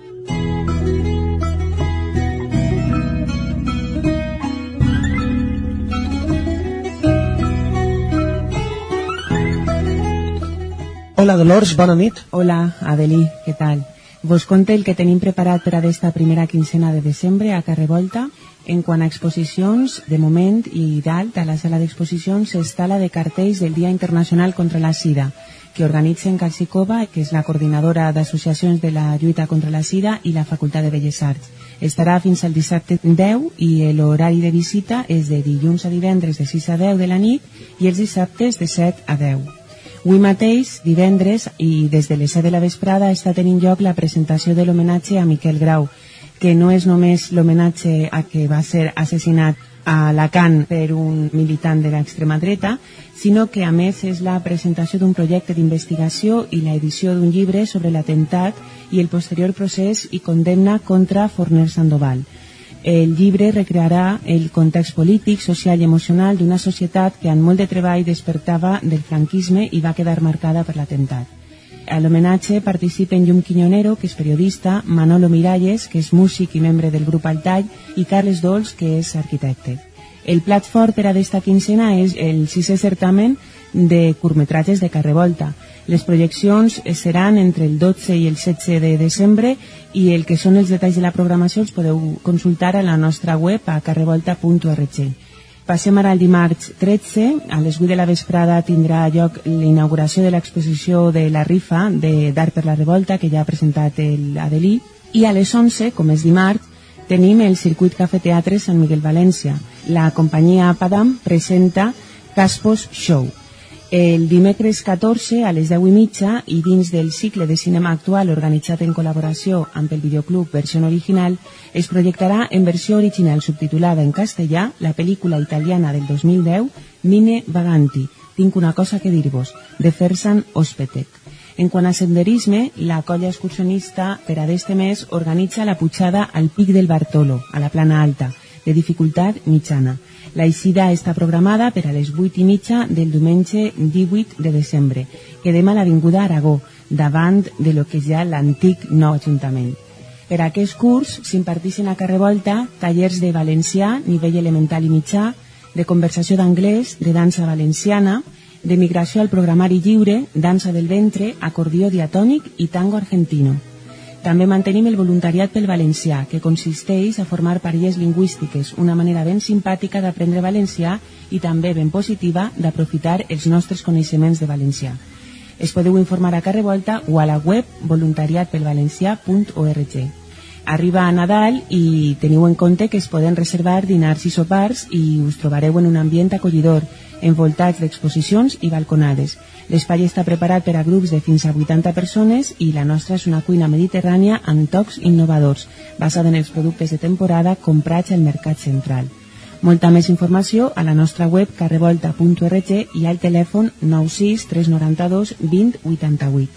Hola Dolors, bona nit. Hola Adelí, què tal? Vos conte el que tenim preparat per a d'esta primera quincena de desembre a Carrer Volta. En quant a exposicions, de moment i dalt a la sala d'exposicions està la de cartells del Dia Internacional contra la Sida, que organitzen Calcicova, que és la coordinadora d'associacions de la lluita contra la sida, i la Facultat de Belles Arts. Estarà fins al dissabte deu i l'horari de visita és de dilluns a divendres de sis a deu de la nit i els dissabtes de set a deu. Avui mateix, divendres, i des de les set de la vesprada, està tenint lloc la presentació de l'homenatge a Miquel Grau, que no és només l'homenatge a que va ser assassinat a Alacant per un militant de l'extrema dreta, sinó que a més és la presentació d'un projecte d'investigació i l'edició d'un llibre sobre l'atemptat i el posterior procés i condemna contra Forner Sandoval. El llibre recrearà el context polític, social i emocional d'una societat que amb molt de treball despertava del franquisme i va quedar marcada per l'atemptat. A l'homenatge participen Llum Quiñonero, que és periodista, Manolo Miralles, que és músic i membre del grup Altall, i Carles Dols, que és arquitecte. El plat fort per a d'esta quincena és el sisè certamen de curtmetratges de Carrer Volta. Les projeccions seran entre el dotze i el setze de desembre i el que són els detalls de la programació els podeu consultar a la nostra web a carrevolta punt org. Passem ara al dimarts tretze, a les vuit de la vesprada tindrà lloc l'inauguració de l'exposició de la rifa d'Art per la Revolta, que ja ha presentat l'Adelí, i a les onze, com és dimarts, tenim el circuit Cafè Teatre Sant Miguel València. La companyia Padam presenta Caspos Show. El dimecres catorze a les deu i mitja i dins del cicle de cinema actual organitzat en col·laboració amb el videoclub Versió Original es projectarà en versió original subtitulada en castellà la pel·lícula italiana del dos mil deu Mine Vaganti, tinc una cosa que dir-vos, de Fersan Ospetek. En quant a senderisme, la colla excursionista per a d'este mes organitza la pujada al Pic del Bartolo, a la Plana Alta, de dificultat mitjana. La eixida està programada per a les vuit i mitja del diumenge divuit de desembre. Quedem a l'Avinguda Aragó, davant de lo que és ja l'antic nou Ajuntament. Per a aquest curs s'imparteixen a Carrer Volta tallers de valencià, nivell elemental i mitjà, de conversació d'anglès, de dansa valenciana, de migració al programari lliure, dansa del ventre, acordió diatònic i tango argentino. També mantenim el voluntariat pel valencià, que consisteix a formar parelles lingüístiques, una manera ben simpàtica d'aprendre valencià i també ben positiva d'aprofitar els nostres coneixements de valencià. Es podeu informar a Carrer Volta o a la web voluntariat pel valencià punt org. Arriba a Nadal i teniu en compte que es poden reservar dinars i sopars i us trobareu en un ambient acollidor, envoltats d'exposicions i balconades. L'espai està preparat per a grups de fins a vuitanta persones i la nostra és una cuina mediterrània amb tocs innovadors, basada en els productes de temporada comprats al mercat central. Molta més informació a la nostra web carrevolta punt org i al telèfon nou sis tres nou dos vint vuitanta-vuit.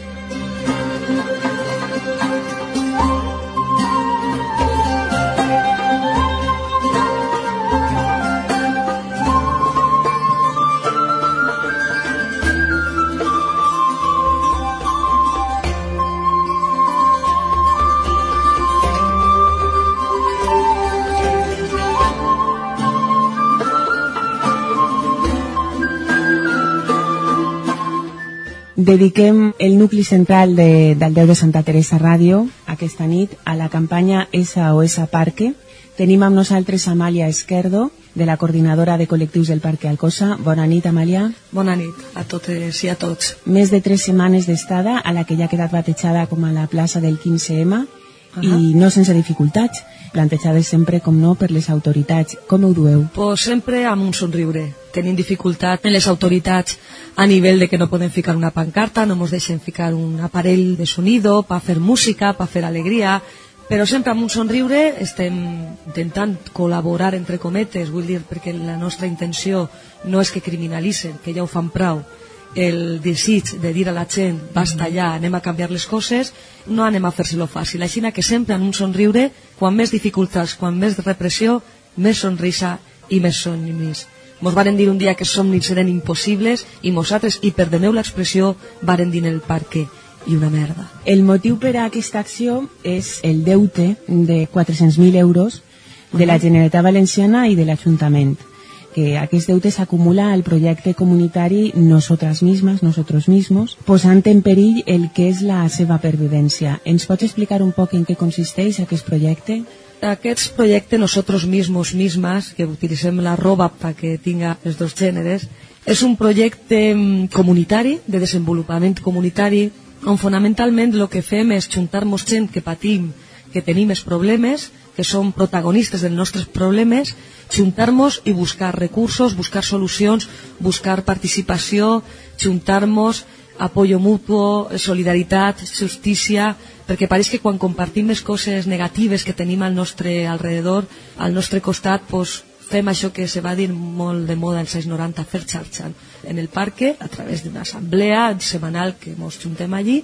Dediquem el nucli central de, del deu de Santa Teresa Ràdio aquesta nit a la campanya S O S Parque. Tenim amb nosaltres Amàlia Esquerdo, de la coordinadora de col·lectius del Parc Alcosa. Bona nit, Amàlia. Bona nit a totes i a tots. Més de tres setmanes d'estada a la que ja ha quedat batejada com a la plaça del quinze ema uh-huh. i no sense dificultats, plantejades sempre, com no, per les autoritats. Com ho dueu? Pues sempre amb un somriure. Tenim dificultat en les autoritats a nivell de que no podem ficar una pancarta, no ens deixen ficar un aparell de sonido per fer música, per fer alegria, però sempre amb un somriure estem intentant col·laborar entre cometes, vull dir, perquè la nostra intenció no és que criminalitzen, que ja ho fan prou, el desig de dir a la gent basta ja, anem a canviar les coses, no anem a fer-se-lo fàcil, així que sempre amb un somriure, quan més dificultats, quan més repressió, més sonrisa i més somnis. Mos varen dir un dia que els somnis eren impossibles i nosaltres, i perdoneu l'expressió, varen dir en el parque i una merda. El motiu per a aquesta acció és el deute de quatre-cents mil euros de la Generalitat Valenciana i de l'Ajuntament, que aquest deute s'acumula al projecte comunitari Nosotras Mismas, Nosotros Mismos, posant en perill el que és la seva pervivència. Ens pots explicar un poc en què consisteix aquest projecte? Aquest projecte Nosotros Mismos, Mismas, que utilitzem la roba perquè tinga els dos gèneres, és un projecte comunitari, de desenvolupament comunitari, on fonamentalment el que fem és juntar-nos gent que patim, que tenim els problemes, que som protagonistes dels nostres problemes, juntar-nos i buscar recursos, buscar solucions, buscar participació, juntar-nos, apoyo mutuo, solidaritat, justícia, perquè pareix que quan compartim les coses negatives que tenim al nostre alrededor, al nostre costat, pues, fem això que se va dir molt de moda als anys noranta, fer xarxa en el parque, a través d'una assemblea setmanal que ens juntem allí,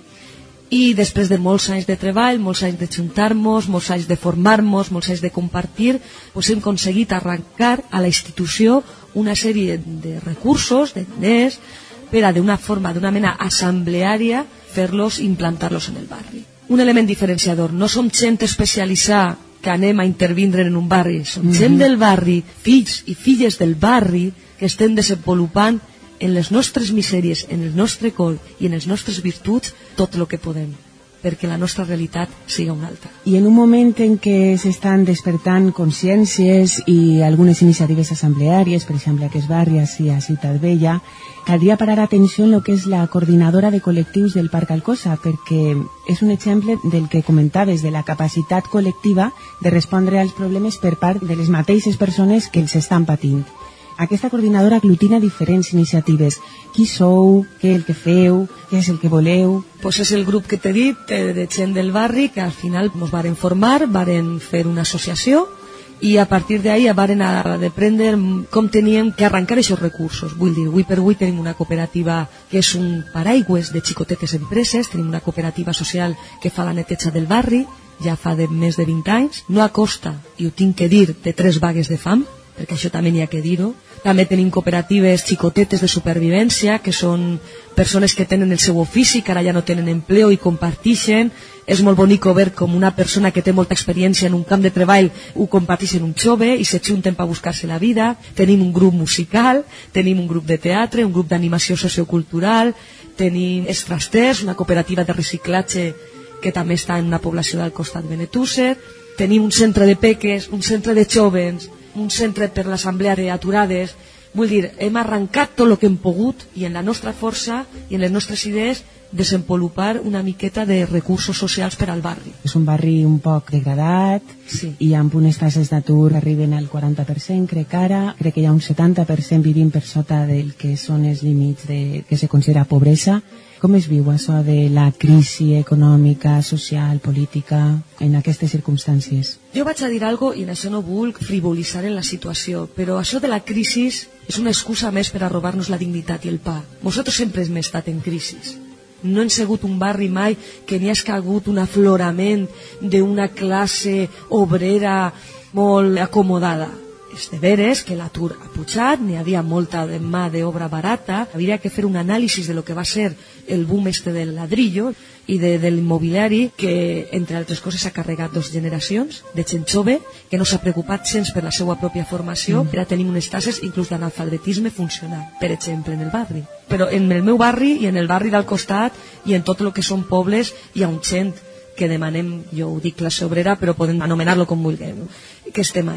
i després de molts anys de treball, molts anys de juntar-nos, molts anys de formar-nos, molts anys de compartir, pues hem aconseguit arrencar a la institució una sèrie de recursos, de diners, per a d'una forma, d'una mena assembleària, fer-los i implantar-los en el barri. Un element diferenciador, no som gent especialitzada que anem a intervindre en un barri, som gent mm-hmm. del barri, fills i filles del barri, que estem desenvolupant en les nostres misèries, en el nostre cor i en les nostres virtuts tot el que podem, perquè la nostra realitat siga una altra. I en un moment en què s'estan despertant consciències i algunes iniciatives assembleàries, per exemple aquest barri així a Ciutat Vella, caldria parar atenció en el que és la coordinadora de col·lectius del Parc Alcosa, perquè és un exemple del que comentaves, de la capacitat col·lectiva de respondre als problemes per part de les mateixes persones que els estan patint. Aquesta coordinadora aglutina diferents iniciatives. Qui sou? Què és el que feu? Què és el que voleu? Pues és el grup que t'he dit, de gent del barri, que al final ens varen formar, varen fer una associació, i a partir d'ahí varen aprendre com teníem que arrencar aquests recursos. Vull dir, avui per avui tenim una cooperativa que és un paraigües de xicotetes empreses, tenim una cooperativa social que fa la neteja del barri, ja fa de més de vint anys, no a costa, i ho tinc que dir, de tres vagues de fam, perquè això també n'hi ha que dir-ho. També tenim cooperatives xicotetes de supervivència, que són persones que tenen el seu ofici, que ara ja no tenen empleo i compartixen. És molt bonic veure com una persona que té molta experiència en un camp de treball ho comparteix en un jove i se junten per buscar-se la vida. Tenim un grup musical, tenim un grup de teatre, un grup d'animació sociocultural, tenim Estrasters, una cooperativa de reciclatge que també està en una població del costat Benetússer, tenim un centre de peques, un centre de jovens, un centre per l'assemblea d'aturades. Vull dir, hem arrencat tot el que hem pogut i en la nostra força i en les nostres idees desenvolupar una miqueta de recursos socials per al barri. És un barri un poc degradat, sí, i amb unes taxes d'atur que arriben al quaranta per cent, crec ara, crec que hi ha un setanta per cent vivint per sota del que són els límits de, que se considera pobresa. Com es viu això de la crisi econòmica, social, política, en aquestes circumstàncies? Jo vaig a dir alguna cosa i en això no vull frivolitzar en la situació, però això de la crisi és una excusa més per a robar-nos la dignitat i el pa. Nosaltres sempre hem estat en crisi. No hem sigut un barri mai que n'hi ha hagut un aflorament d'una classe obrera molt acomodada. És de veres que l'atur ha pujat, n'hi havia molta de mà d'obra barata, havia que fer un anàlisi de lo que va ser el boom este del ladrillo i de, de l'immobiliari, que entre altres coses ha carregat dos generacions de gent jove que no s'ha preocupat gens per la seva pròpia formació, mm. per a tenir unes tasses inclús d'analfabetisme funcional, per exemple en el barri. Però en el meu barri i en el barri del costat i en tot el que són pobles hi ha un gent que demanem, jo ho dic classe obrera, però podem anomenar-lo com vulguem, que estem ahí.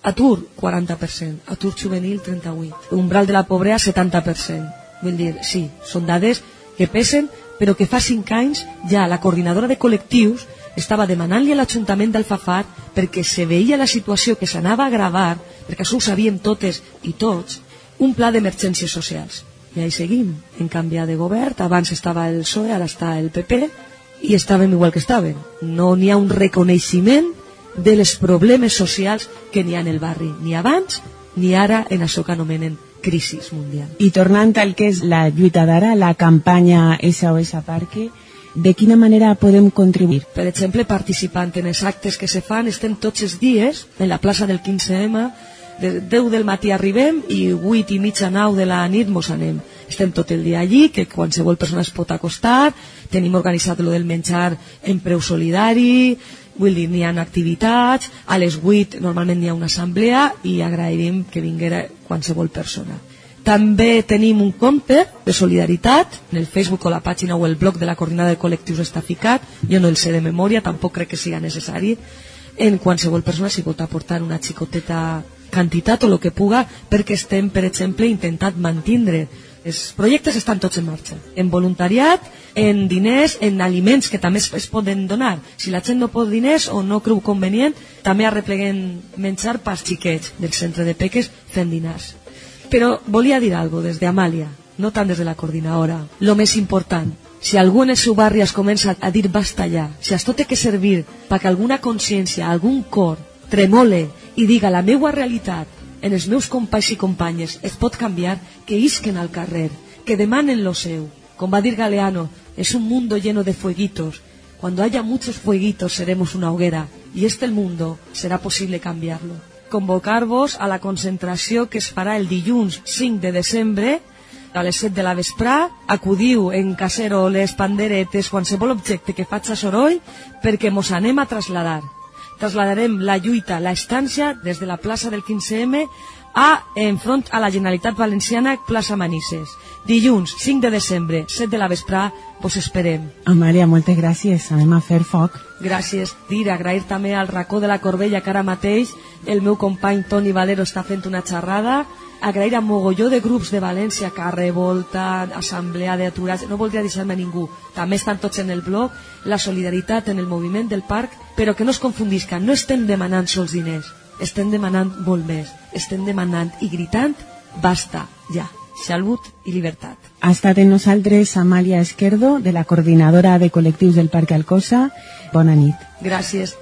Atur, quaranta per cent. Atur juvenil, trenta-vuit. Umbral de la pobresa, setanta per cent. Vull dir, sí, són dades que pesen, però que fa cinc anys ja la coordinadora de col·lectius estava demanant-li a l'Ajuntament d'Alfafar, perquè se veia la situació que s'anava a agravar, perquè això ho sabíem totes i tots, un pla d'emergències socials. I ahí seguim, en canviar de govern, abans estava el P S O E, ara està el P P, i estàvem igual que estàvem. No n'hi ha un reconeixement de les problemes socials que n'hi ha en el barri, ni abans ni ara en això que anomenen crisi mundial. I tornant al que és la lluita d'ara, la campanya S O S Parque, de quina manera podem contribuir? Per exemple, participant en els actes que se fan, estem tots els dies en la plaça del quinze eme, de deu del matí arribem i vuit i mitja, nou de la nit mos anem. Estem tot el dia allí, que qualsevol persona es pot acostar, tenim organitzat lo del menjar en preu solidari, vull dir, n'hi ha activitats, a les vuit normalment n'hi ha una assemblea i agraïm que vinguera qualsevol persona. També tenim un compte de solidaritat, en el Facebook o la pàgina o el blog de la coordinada de col·lectius està ficat, jo no el sé de memòria, tampoc crec que siga necessari, en qualsevol persona s'hi pot aportar una xicoteta quantitat o el que puga, perquè estem, per exemple, intentant mantindre. Els projectes estan tots en marxa, en voluntariat, en diners, en aliments que també es, es poden donar. Si la gent no pot diners o no creu convenient, també arrepleguen menjar pels xiquets del centre de peques fent dinars. Però volia dir alguna cosa des d'Amàlia, no tant des de la coordinadora. Lo més important, si algú en el seu barri es comença a dir basta ja, si esto té que servir perquè alguna consciència, algun cor, tremole i diga la meua realitat en els meus companys i companyes es pot canviar, que isquen al carrer, que demanen lo seu. Com va dir Galeano, es un mundo lleno de fueguitos. Cuando haya muchos fueguitos seremos una hoguera y este el mundo será posible cambiarlo. Convocar-vos a la concentració que es farà el dilluns cinc de desembre a les set de la vesprà. Acudiu en caceroles, panderetes, qualsevol objecte que faci soroll, perquè mos anem a trasladar. Trasladarem la lluita, la estància, des de la plaça del quinze eme a enfront a la Generalitat Valenciana, plaça Manises. Dilluns cinc de desembre, set de la vesprà, vos esperem. Amàlia, moltes gràcies, anem a fer foc. Gràcies. Dir, agrair també al racó de la Corbella, que ara mateix el meu company Toni Valero està fent una xerrada. Agrair a mogolló de grups de València, Carrer Volta, Assemblea d'Aturats, no voldria deixar-me ningú, també estan tots en el blog, la solidaritat en el moviment del parc, però que no es confundisca, no estem demanant sols diners, estem demanant molt més, estem demanant i gritant, basta, ja, salut i llibertat. Ha estat en nosaltres Amàlia Esquerdo, de la coordinadora de col·lectius del Parc Alcosa. Bona nit. Gràcies.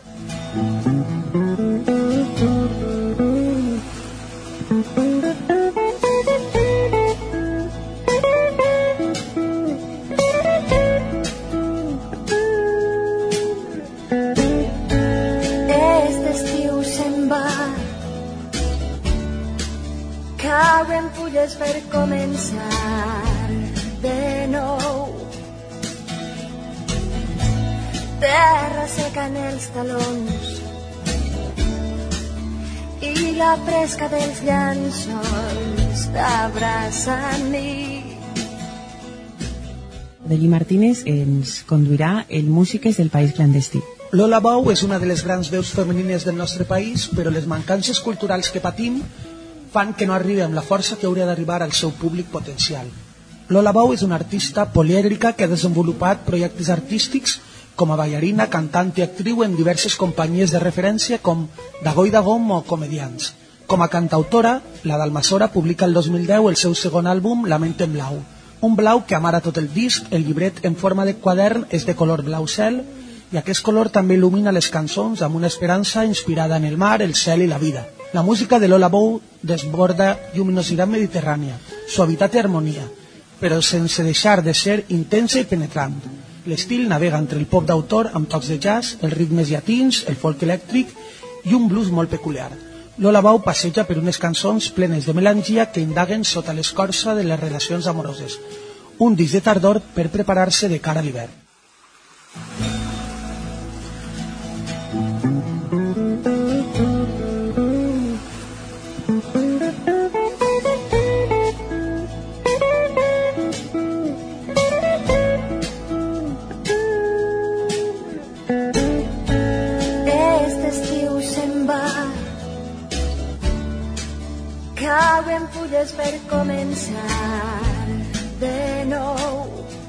Cauen fulles per començar de nou. Terra seca en els talons i la fresca dels llençols t'abraça a mi. Deli Martínez ens conduirà el Músiques del País Clandestí. Lola Bou és una de les grans veus femenines del nostre país, però les mancances culturals que patim fan que no arribi amb la força que hauria d'arribar al seu públic potencial. Lola Bou és una artista polièdrica que ha desenvolupat projectes artístics com a ballarina, cantant i actriu en diverses companyies de referència com Dagoi Dagom o Comedians. Com a cantautora, la d'Almassora publica el dos mil deu el seu segon àlbum La ment en blau, un blau que amara tot el disc. El llibret en forma de quadern és de color blau cel i aquest color també il·lumina les cançons amb una esperança inspirada en el mar, el cel i la vida. La música de Lola Bou desborda lluminositat mediterrània, suavitat i harmonia, però sense deixar de ser intensa i penetrant. L'estil navega entre el pop d'autor amb tocs de jazz, els ritmes llatins, el folk elèctric i un blues molt peculiar. Lola Bou passeja per unes cançons plenes de melangia que indaguen sota l'escorça de les relacions amoroses. Un disc de tardor per preparar-se de cara a l'hivern. fulles per començar de nou.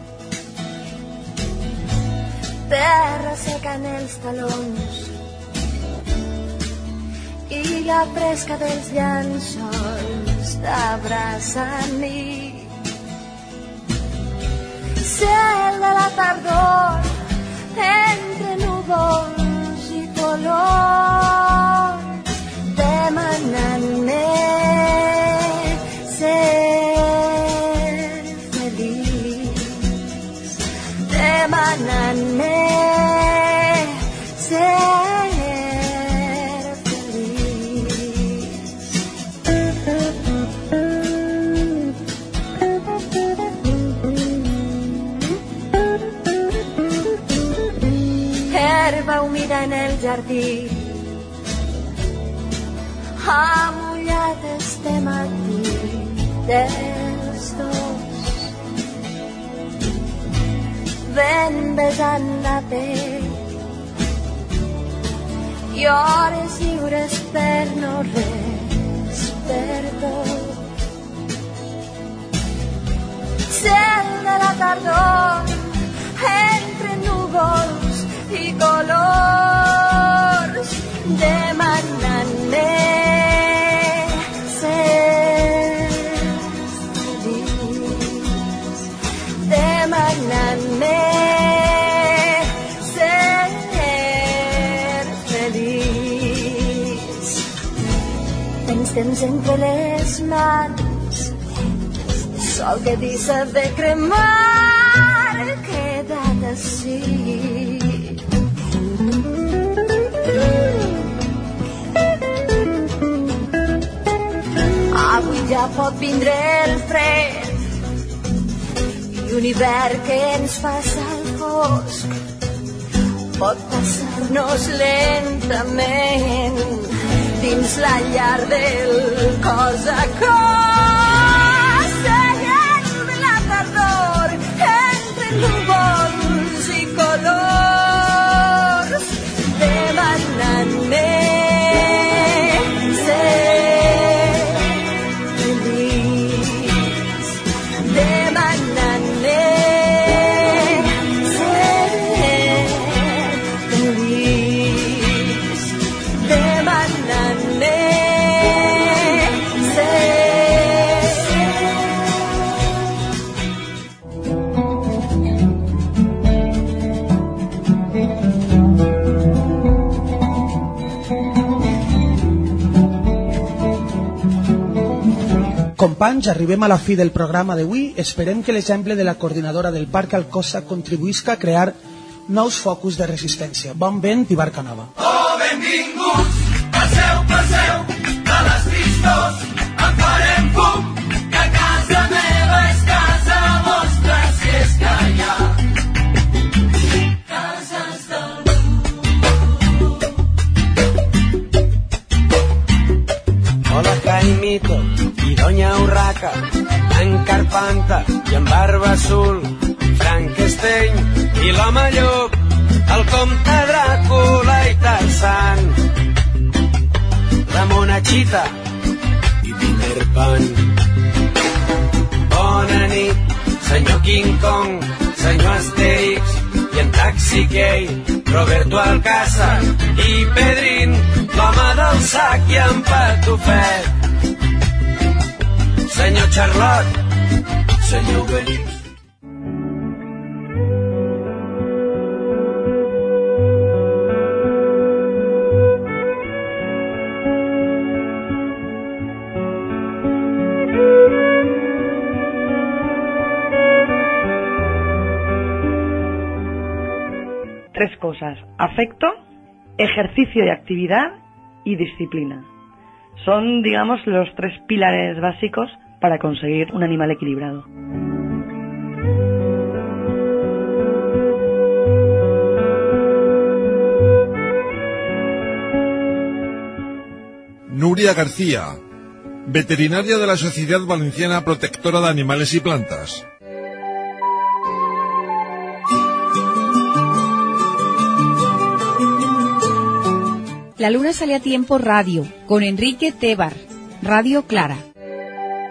Terra seca en els talons i la fresca dels llençols t'abraça a mi. Cel de la tardor entre núvols i colors demanant-me ser feliç, demanant-me ser humida en el jardí, amullat este matí dels dos, ven besant la pell i hores lliures per no res, per tot. Cel de la tardor entre núvols i colors demanant-me ser feliç, demanant-me ser feliç. Tens temps entre les mans, sol que deixa de cremar, queda't ací. Avui ja pot vindre el fred i un hivern que ens passa al fosc pot passar-nos lentament dins la llar del cos a cos. Seient de la tardor entre núvols i colors demanant-me Companys, arribem a la fi del programa d'avui. Esperem que l'exemple de la coordinadora del Parc Alcosa contribuïsca a crear nous focus de resistència. Bon vent i barca nova. Oh, benvinguts, passeu, passeu, de les tristors en farem fum, que casa meva és casa vostra, si és que hi ha cases d'algú. Hola, Jaimito i Doña Urraca, en Carpanta i en Barba Azul, Frankenstein i l'home llop, el comte Dràcula i Tarzan, la monachita i Peter Pan. Bona nit, senyor King Kong, senyor Asterix i en Taxi Key, Roberto Alcázar i Pedrín, l'home del sac i en Patufet, senyor Charlotte, senyor Obelix. Tres cosas: afecto, ejercicio y actividad y disciplina. Son, digamos, los tres pilares básicos para conseguir un animal equilibrado. Nuria García, veterinaria de la Sociedad Valenciana Protectora de Animales y Plantas. La luna sale a tiempo radio, con Enrique Tebar, Radio Clara.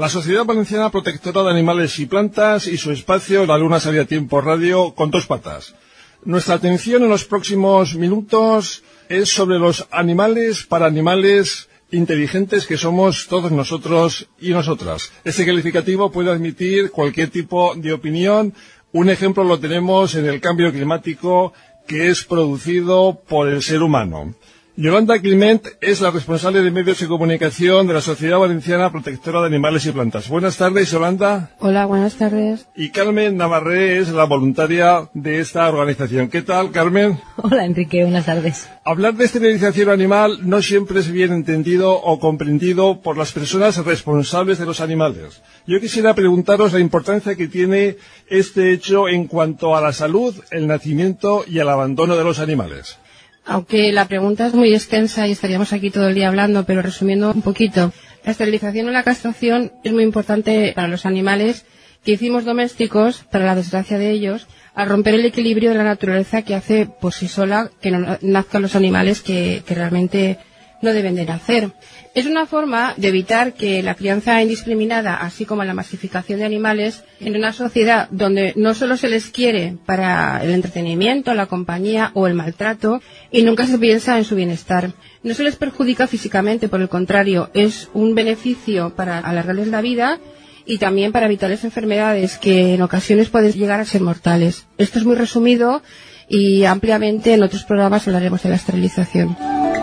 la Sociedad Valenciana Protectora de Animales y Plantas y su espacio La Luna Sale a Tiempo Radio con dos patas. Nuestra atención en los próximos minutos es sobre los animales para animales inteligentes que somos todos nosotros y nosotras. Este calificativo puede admitir cualquier tipo de opinión. Un ejemplo lo tenemos en el cambio climático que es producido por el ser humano. Yolanda Climent es la responsable de medios de comunicación de la Sociedad Valenciana Protectora de Animales y Plantas. Buenas tardes, Yolanda. Hola, buenas tardes. Y Carmen Navarré es la voluntaria de esta organización. ¿Qué tal, Carmen? Hola, Enrique, buenas tardes. Hablar de esterilización animal no siempre es bien entendido o comprendido por las personas responsables de los animales. Yo quisiera preguntaros la importancia que tiene este hecho en cuanto a la salud, el nacimiento y el abandono de los animales. Aunque la pregunta es muy extensa y estaríamos aquí todo el día hablando, pero resumiendo un poquito, la esterilización o la castración es muy importante para los animales que hicimos domésticos, para la desgracia de ellos, al romper el equilibrio de la naturaleza que hace por sí sola que no nazcan los animales que, que realmente no deben de nacer. Es una forma de evitar que la crianza indiscriminada, así como la masificación de animales, en una sociedad donde no solo se les quiere para el entretenimiento, la compañía o el maltrato, y nunca se piensa en su bienestar. No se les perjudica físicamente, por el contrario, es un beneficio para alargarles la vida y también para evitarles enfermedades que en ocasiones pueden llegar a ser mortales. Esto es muy resumido y ampliamente en otros programas hablaremos de la esterilización.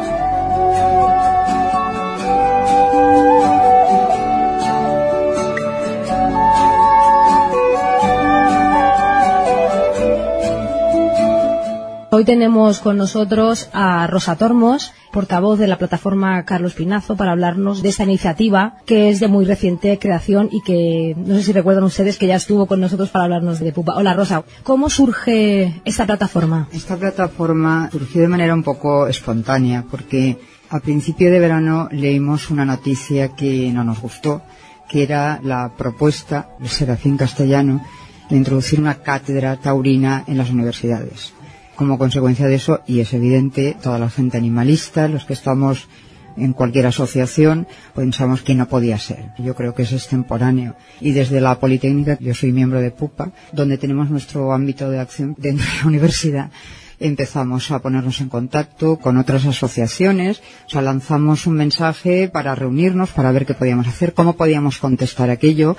Hoy tenemos con nosotros a Rosa Tormos, portavoz de la plataforma Carlos Pinazo, para hablarnos de esta iniciativa que es de muy reciente creación y que no sé si recuerdan ustedes que ya estuvo con nosotros para hablarnos de Pupa. Hola, Rosa, ¿cómo surge esta plataforma? Esta plataforma surgió de manera un poco espontánea porque a principio de verano leímos una noticia que no nos gustó, que era la propuesta de Serafín Castellano de introducir una cátedra taurina en las universidades. Como consecuencia de eso, y es evidente, toda la gente animalista, los que estamos en cualquier asociación, pensamos que no podía ser. Yo creo que eso es extemporáneo. Y desde la Politécnica, yo soy miembro de Pupa, donde tenemos nuestro ámbito de acción dentro de la universidad, empezamos a ponernos en contacto con otras asociaciones, o sea, lanzamos un mensaje para reunirnos, para ver qué podíamos hacer, cómo podíamos contestar aquello.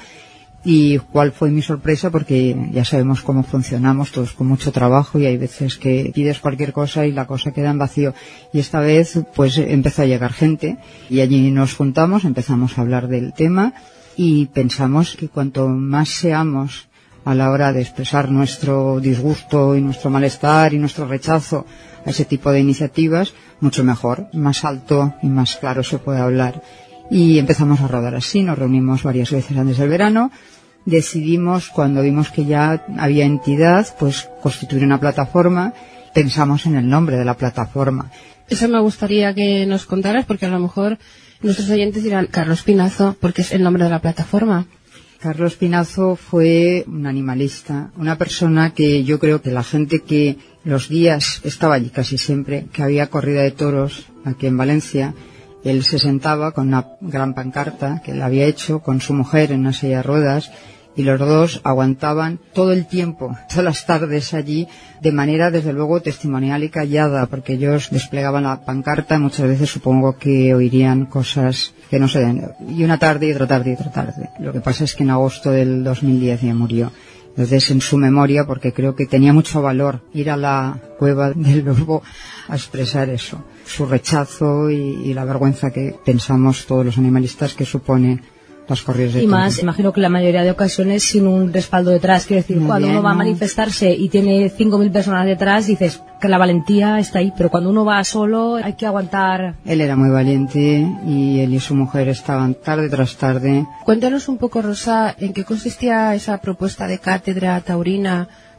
Y cuál fue mi sorpresa, porque ya sabemos cómo funcionamos todos con mucho trabajo y hay veces que pides cualquier cosa y la cosa queda en vacío. Y esta vez pues empezó a llegar gente y allí nos juntamos, empezamos a hablar del tema y pensamos que cuanto más seamos a la hora de expresar nuestro disgusto y nuestro malestar y nuestro rechazo a ese tipo de iniciativas, mucho mejor, más alto y más claro se puede hablar. Y empezamos a rodar así, nos reunimos varias veces antes del verano. Decidimos, cuando vimos que ya había entidad, pues constituir una plataforma. Pensamos en el nombre de la plataforma. Eso me gustaría que nos contaras, porque a lo mejor nuestros oyentes dirán Carlos Pinazo, porque es el nombre de la plataforma. Carlos Pinazo fue un animalista, una persona que yo creo que la gente que los días estaba allí casi siempre, que había corrida de toros aquí en Valencia, él se sentaba con una gran pancarta que él había hecho con su mujer en una silla de ruedas y los dos aguantaban todo el tiempo, todas las tardes allí, de manera desde luego testimonial y callada, porque ellos desplegaban la pancarta y muchas veces supongo que oirían cosas que no se den, y una tarde y otra tarde y otra tarde. Lo que pasa es que en agosto del dos mil diez ya murió. Entonces, en su memoria, porque creo que tenía mucho valor ir a la cueva del Lobo a expresar eso, su rechazo y, y la vergüenza que pensamos todos los animalistas que supone las corridas de toros. Y más, todo. imagino que la mayoría de ocasiones sin un respaldo detrás. Quiero decir, Muy cuando bien, uno va a ¿no? manifestarse y tiene cinco mil personas detrás, dices que la valentía está ahí, pero cuando uno va solo hay que aguantar. Él era muy valiente y él y su mujer estaban tarde tras tarde. Cuéntanos un poco, Rosa, en qué consistía esa propuesta de cátedra taurina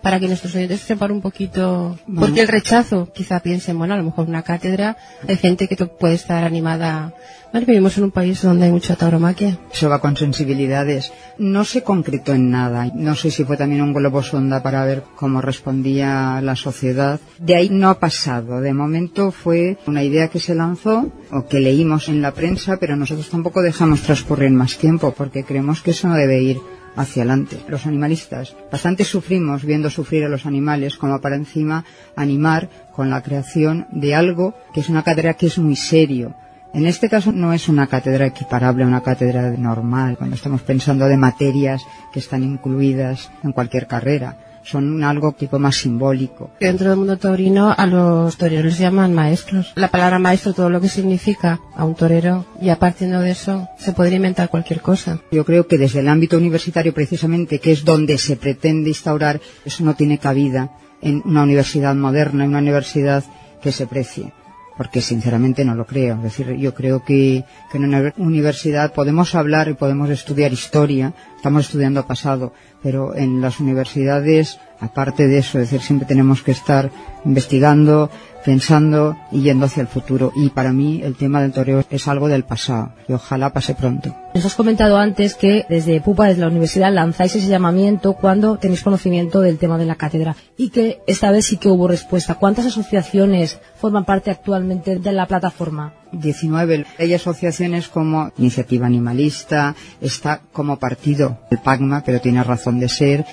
para que nuestros oyentes sepan un poquito, Bueno. porque el rechazo, quizá piensen, bueno, a lo mejor una cátedra, hay gente que puede estar animada. Bueno, vivimos en un país donde hay mucha tauromaquia. Eso va con sensibilidades. No se concretó en nada. No sé si fue también un globo sonda para ver cómo respondía la sociedad. De ahí no ha pasado. De momento fue una idea que se lanzó o que leímos en la prensa, pero nosotros tampoco dejamos transcurrir más tiempo porque creemos que eso no debe ir hacia adelante. Los animalistas bastante sufrimos viendo sufrir a los animales, como para encima animar con la creación de algo que es una cátedra que es muy serio. En este caso no es una cátedra equiparable a una cátedra normal, cuando estamos pensando de materias que están incluidas en cualquier carrera. Son algo tipo más simbólico. Dentro del mundo taurino a los toreros les llaman maestros. La palabra maestro, todo lo que significa a un torero, ya partiendo de eso se podría inventar cualquier cosa. Yo creo que desde el ámbito universitario precisamente, que es donde se pretende instaurar, eso no tiene cabida en una universidad moderna, en una universidad que se precie. Porque sinceramente no lo creo. Es decir, yo creo que, que en una universidad podemos hablar y podemos estudiar historia, estamos estudiando pasado, pero en las universidades, aparte de eso, es decir, siempre tenemos que estar investigando, pensando y yendo hacia el futuro. Y para mí el tema del toreo es algo del pasado y ojalá pase pronto. Nos has comentado antes que desde Pupa, desde la universidad, lanzáis ese llamamiento cuando tenéis conocimiento del tema de la cátedra y que esta vez sí que hubo respuesta. ¿Cuántas asociaciones forman parte actualmente de la plataforma? diecinueve. Hay asociaciones como Iniciativa Animalista, está como partido el PACMA, pero tiene razón de ser.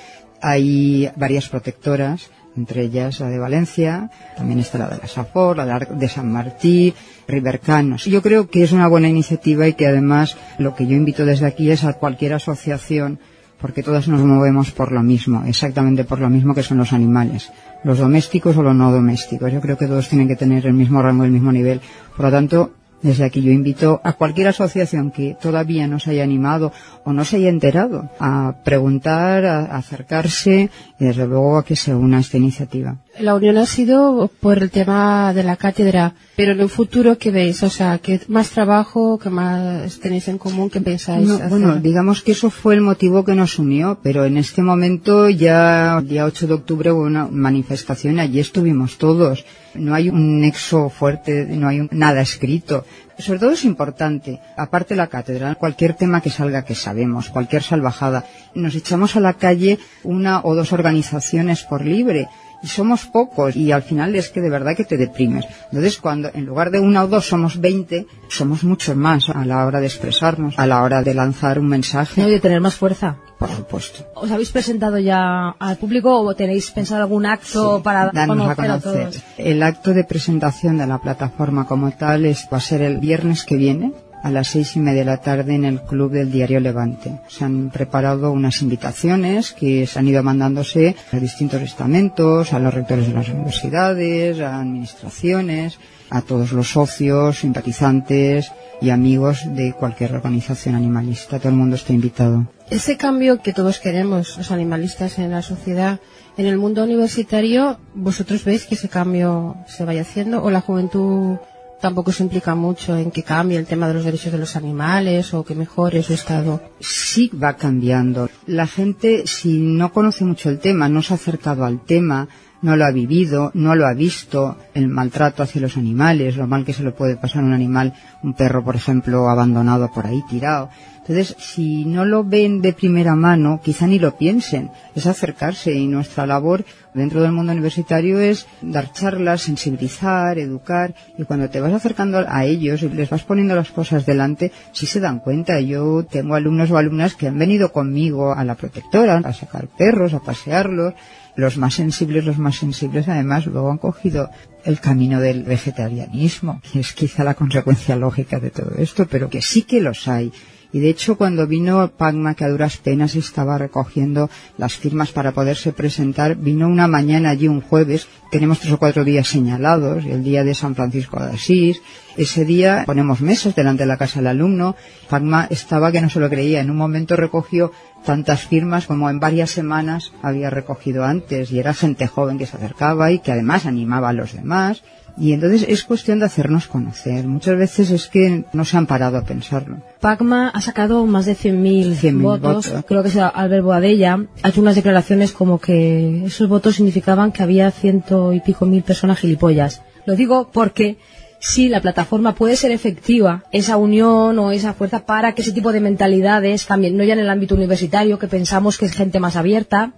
Hay varias protectoras, entre ellas la de Valencia, también está la de la SAFOR, la de San Martí, Rivercanos. Yo creo que es una buena iniciativa y que además lo que yo invito desde aquí es a cualquier asociación, porque todas nos movemos por lo mismo, exactamente por lo mismo que son los animales, los domésticos o los no domésticos. Yo creo que todos tienen que tener el mismo rango, el mismo nivel. Por lo tanto, desde aquí yo invito a cualquier asociación que todavía no se haya animado o no se haya enterado a preguntar, a acercarse y desde luego a que se una a esta iniciativa. La unión ha sido por el tema de la cátedra, pero en un futuro, ¿qué veis? O sea, ¿qué más trabajo, qué más tenéis en común, qué pensáis No, hacer? bueno, digamos que eso fue el motivo que nos unió, pero en este momento ya el día ocho de octubre hubo una manifestación, allí estuvimos todos. No hay un nexo fuerte, no hay un- nada escrito. Sobre todo es importante, aparte de la cátedra, cualquier tema que salga que sabemos, cualquier salvajada, nos echamos a la calle una o dos organizaciones por libre. Y somos pocos y al final es que de verdad que te deprimes. Entonces cuando en lugar de una o dos somos veinte, somos muchos más a la hora de expresarnos, a la hora de lanzar un mensaje. No, y de tener más fuerza. Por supuesto. ¿Os habéis presentado ya al público o tenéis pensado algún acto Sí, para darnos a conocer a conocer. todos? El acto de presentación de la plataforma como tal es, va a ser el viernes que viene a las seis y media de la tarde en el Club del Diario Levante. Se han preparado unas invitaciones que se han ido mandándose a distintos estamentos, a los rectores de las universidades, a administraciones, a todos los socios, simpatizantes y amigos de cualquier organización animalista. Todo el mundo está invitado. Ese cambio que todos queremos, los animalistas en la sociedad, en el mundo universitario, ¿vosotros veis que ese cambio se vaya haciendo o la juventud tampoco se implica mucho en que cambie el tema de los derechos de los animales o que mejore su estado? Sí va cambiando. La gente, si no conoce mucho el tema, no se ha acercado al tema, no lo ha vivido, no lo ha visto, el maltrato hacia los animales, lo mal que se le puede pasar a un animal, un perro, por ejemplo, abandonado por ahí, tirado. Entonces, si no lo ven de primera mano, quizá ni lo piensen, es acercarse y nuestra labor dentro del mundo universitario es dar charlas, sensibilizar, educar y cuando te vas acercando a ellos y les vas poniendo las cosas delante, sí se dan cuenta. Yo tengo alumnos o alumnas que han venido conmigo a la protectora a sacar perros, a pasearlos. Los más sensibles, los más sensibles además luego han cogido el camino del vegetarianismo, que es quizá la consecuencia lógica de todo esto, pero que sí que los hay. Y de hecho cuando vino PACMA, que a duras penas estaba recogiendo las firmas para poderse presentar, vino una mañana allí un jueves, tenemos tres o cuatro días señalados, el día de San Francisco de Asís, ese día ponemos mesas delante de la casa del alumno, PACMA estaba que no se lo creía, en un momento recogió tantas firmas como en varias semanas había recogido antes y era gente joven que se acercaba y que además animaba a los demás. Y entonces es cuestión de hacernos conocer. Muchas veces es que no se han parado a pensarlo. Pacma ha sacado más de cien mil votos. votos. Creo que es Albert Boadella. Ha hecho unas declaraciones como que esos votos significaban que había ciento y pico mil personas gilipollas. Lo digo porque si la plataforma puede ser efectiva, esa unión o esa fuerza para que ese tipo de mentalidades cambien, no ya en el ámbito universitario, que pensamos que es gente más abierta,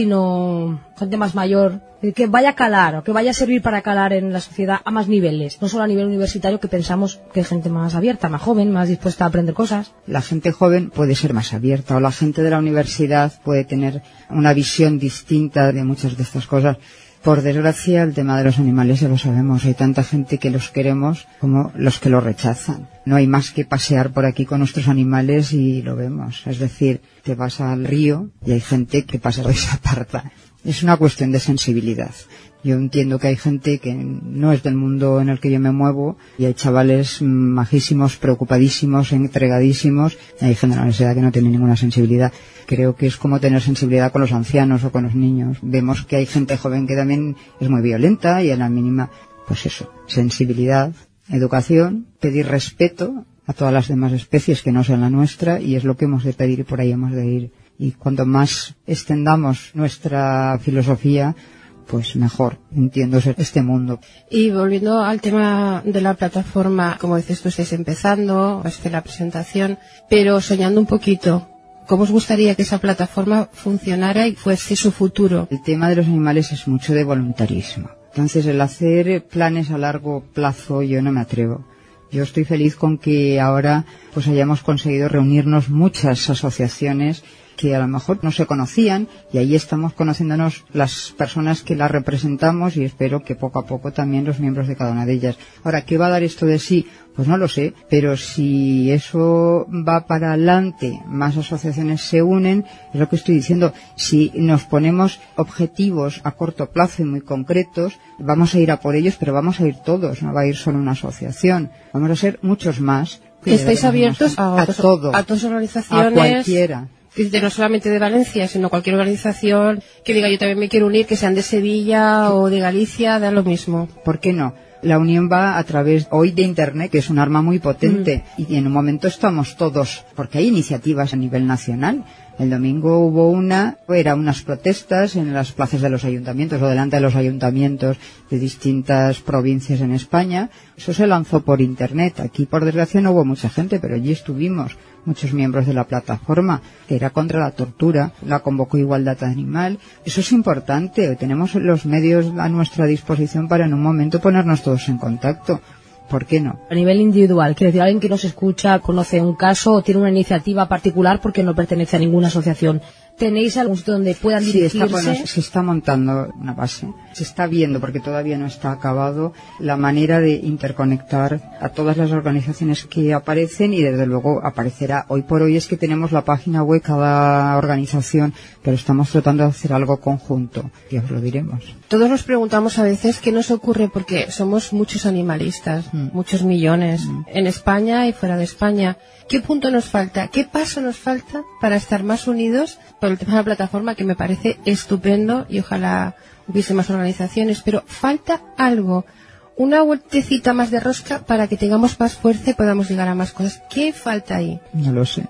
sino gente más mayor, que vaya a calar o que vaya a servir para calar en la sociedad a más niveles, no solo a nivel universitario, que pensamos que es gente más abierta, más joven, más dispuesta a aprender cosas. La gente joven puede ser más abierta, o la gente de la universidad puede tener una visión distinta de muchas de estas cosas. Por desgracia, el tema de los animales ya lo sabemos. Hay tanta gente que los queremos como los que los rechazan. No hay más que pasear por aquí con nuestros animales y lo vemos. Es decir, te vas al río y hay gente que pasa por esa parte. Es una cuestión de sensibilidad. Yo entiendo que hay gente que no es del mundo en el que yo me muevo y hay chavales majísimos, preocupadísimos, entregadísimos, y hay gente de la universidad que no tiene ninguna sensibilidad. Creo que es como tener sensibilidad con los ancianos o con los niños. Vemos que hay gente joven que también es muy violenta y a la mínima, pues eso, sensibilidad, educación, pedir respeto a todas las demás especies que no sean la nuestra, y es lo que hemos de pedir y por ahí hemos de ir. Y cuanto más extendamos nuestra filosofía, pues mejor entiendo este mundo. Y volviendo al tema de la plataforma, como dices tú, estáis empezando, es que la presentación, pero soñando un poquito, ¿cómo os gustaría que esa plataforma funcionara y fuese su futuro? El tema de los animales es mucho de voluntarismo. Entonces, el hacer planes a largo plazo yo no me atrevo. Yo estoy feliz con que ahora pues hayamos conseguido reunirnos muchas asociaciones que a lo mejor no se conocían, y ahí estamos conociéndonos las personas que las representamos, y espero que poco a poco también los miembros de cada una de ellas. Ahora, ¿qué va a dar esto de sí? Pues no lo sé, pero si eso va para adelante, más asociaciones se unen, es lo que estoy diciendo. Si nos ponemos objetivos a corto plazo y muy concretos, vamos a ir a por ellos, pero vamos a ir todos, no va a ir solo una asociación, vamos a ser muchos más. ¿Estáis abiertos a, a todo, a todas organizaciones? A cualquiera. No solamente de Valencia, sino cualquier organización que diga yo también me quiero unir, que sean de Sevilla o de Galicia, da lo mismo. ¿Por qué no? La unión va a través hoy de Internet, que es un arma muy potente, mm. y en un momento estamos todos, porque hay iniciativas a nivel nacional. El domingo hubo una, era unas protestas en las plazas de los ayuntamientos o delante de los ayuntamientos de distintas provincias en España. Eso se lanzó por Internet. Aquí, por desgracia, no hubo mucha gente, pero allí estuvimos muchos miembros de la plataforma, que era contra la tortura, la convocó Igualdad Animal. Eso es importante. Tenemos los medios a nuestra disposición para en un momento ponernos todos en contacto. ¿Por qué no? A nivel individual, quiere decir, alguien que nos escucha, conoce un caso o tiene una iniciativa particular porque no pertenece a ninguna asociación. ¿Tenéis algún sitio donde puedan sí, dirigirse? Está, bueno, se está montando una base. Se está viendo, porque todavía no está acabado, la manera de interconectar a todas las organizaciones que aparecen, y desde luego aparecerá. Hoy por hoy es que tenemos la página web cada organización, pero estamos tratando de hacer algo conjunto, y os lo diremos. Todos nos preguntamos a veces qué nos ocurre, porque somos muchos animalistas, mm. muchos millones, mm. en España y fuera de España. ¿Qué punto nos falta? ¿Qué paso nos falta para estar más unidos por el tema de la plataforma, que me parece estupendo y ojalá hubiese más organizaciones? Pero falta algo, una vueltecita más de rosca para que tengamos más fuerza y podamos llegar a más cosas. ¿Qué falta ahí? No lo sé.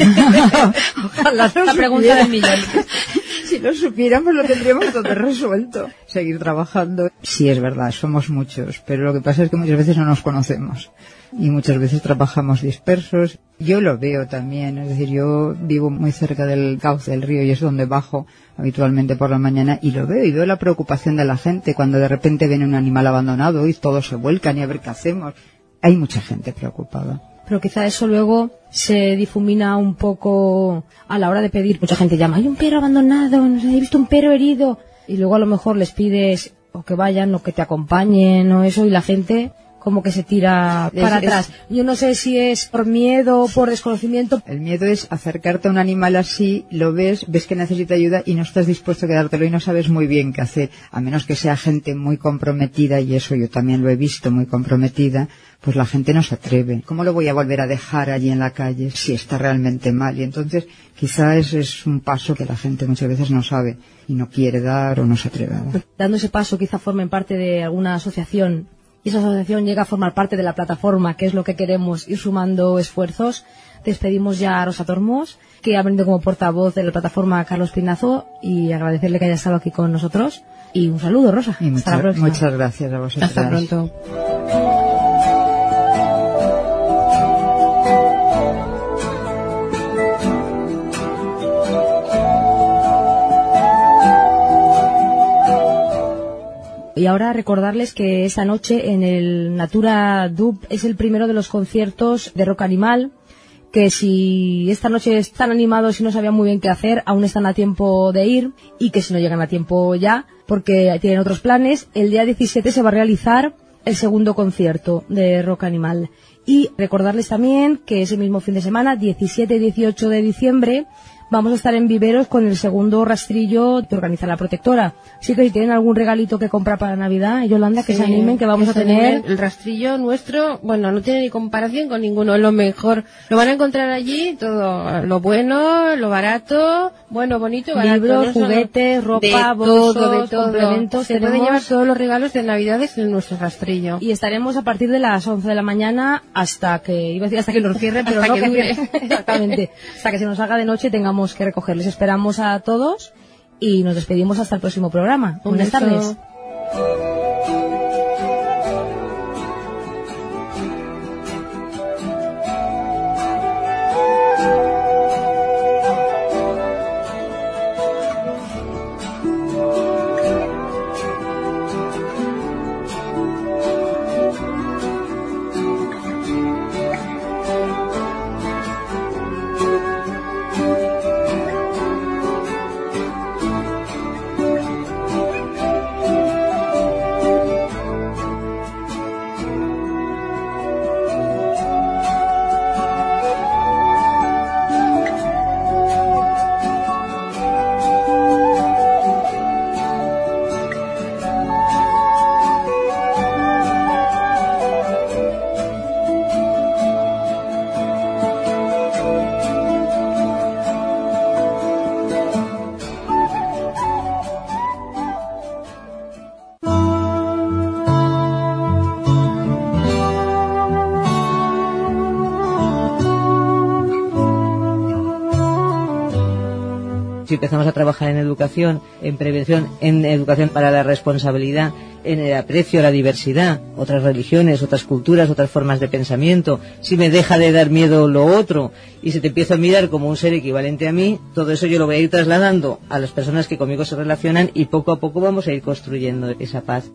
Ojalá no la pregunta del millón. Si lo supiéramos lo tendríamos todo resuelto. Seguir trabajando. Sí, es verdad, somos muchos, pero lo que pasa es que muchas veces no nos conocemos. Y muchas veces trabajamos dispersos. Yo lo veo también, es decir, yo vivo muy cerca del cauce del río y es donde bajo habitualmente por la mañana, y lo veo y veo la preocupación de la gente cuando de repente ven un animal abandonado y todos se vuelcan y a ver qué hacemos. Hay mucha gente preocupada. Pero quizá eso luego se difumina un poco a la hora de pedir. Mucha gente llama, hay un perro abandonado, no sé, he visto un perro herido, y luego a lo mejor les pides o que vayan o que te acompañen o eso, y la gente como que se tira para es, atrás. Es, Yo no sé si es por miedo o por desconocimiento. El miedo es acercarte a un animal así, lo ves, ves que necesita ayuda y no estás dispuesto a quedártelo y no sabes muy bien qué hacer, a menos que sea gente muy comprometida, y eso yo también lo he visto, muy comprometida, pues la gente no se atreve. ¿Cómo lo voy a volver a dejar allí en la calle si está realmente mal? Y entonces quizá ese es un paso que la gente muchas veces no sabe y no quiere dar o no se atreve a dar. Dando ese paso quizá formen parte de alguna asociación y esa asociación llega a formar parte de la plataforma, que es lo que queremos, ir sumando esfuerzos. Despedimos ya a Rosa Tormos, que ha venido como portavoz de la plataforma Carlos Pinazo, y agradecerle que haya estado aquí con nosotros. Y un saludo, Rosa. Y Hasta la próxima. Muchas gracias a vosotros. Hasta pronto. Y ahora recordarles que esta noche en el Natura Dub es el primero de los conciertos de rock animal, que si esta noche están animados y no sabían muy bien qué hacer, aún están a tiempo de ir, y que si no llegan a tiempo ya, porque tienen otros planes, el día diecisiete se va a realizar el segundo concierto de rock animal. Y recordarles también que ese mismo fin de semana, diecisiete y dieciocho de diciembre, vamos a estar en Viveros con el segundo rastrillo que organiza la protectora. Así que si tienen algún regalito que comprar para Navidad, Yolanda, que Sí, se animen, que vamos que a se tener... animen. El rastrillo nuestro, bueno, no tiene ni comparación con ninguno, es lo mejor. Lo van a encontrar allí, todo lo bueno, lo barato, bueno, bonito, barato. Libros, no solo- juguetes, ropa, de bolsos, todo, de todo. complementos. Se pueden Tenemos- llevar todos los regalos de Navidades en nuestro rastrillo. Y estaremos a partir de las once de la mañana hasta que, iba a decir hasta que nos cierren, pero Hasta no que que dure. cierren. Exactamente. Hasta que se nos haga de noche tengamos que recogerles. Esperamos a todos y nos despedimos hasta el próximo programa. Un Buenas beso. tardes. Si empezamos a trabajar en educación, en prevención, en educación para la responsabilidad, en el aprecio a la diversidad, otras religiones, otras culturas, otras formas de pensamiento, si me deja de dar miedo lo otro y se te empieza a mirar como un ser equivalente a mí, todo eso yo lo voy a ir trasladando a las personas que conmigo se relacionan y poco a poco vamos a ir construyendo esa paz.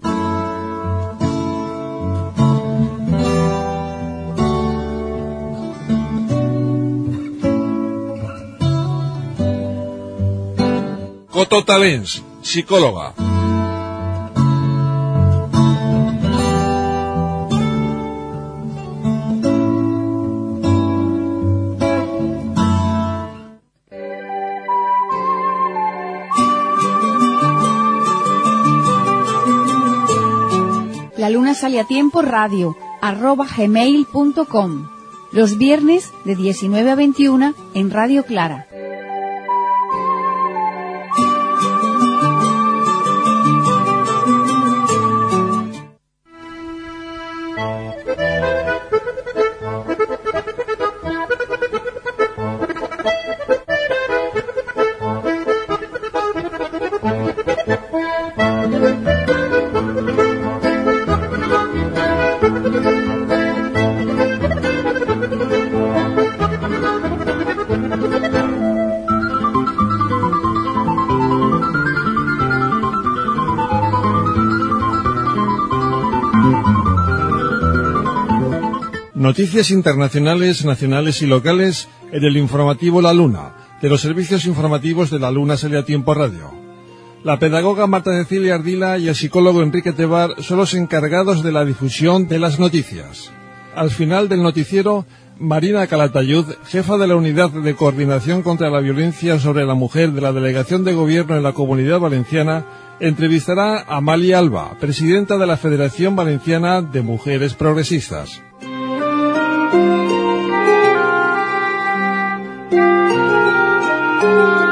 Coto Talens, psicóloga. La luna sale a tiempo radio, arroba gmail punto com. Los viernes de diecinueve a veintiuna en Radio Clara. Noticias internacionales, nacionales y locales en el informativo La Luna, de los servicios informativos de La Luna Sale a Tiempo Radio. La pedagoga Marta Cecilia Ardila y el psicólogo Enrique Tebar son los encargados de la difusión de las noticias. Al final del noticiero, Marina Calatayud, jefa de la Unidad de Coordinación contra la Violencia sobre la Mujer de la Delegación de Gobierno en la Comunidad Valenciana, entrevistará a Amalia Alba, presidenta de la Federación Valenciana de Mujeres Progresistas.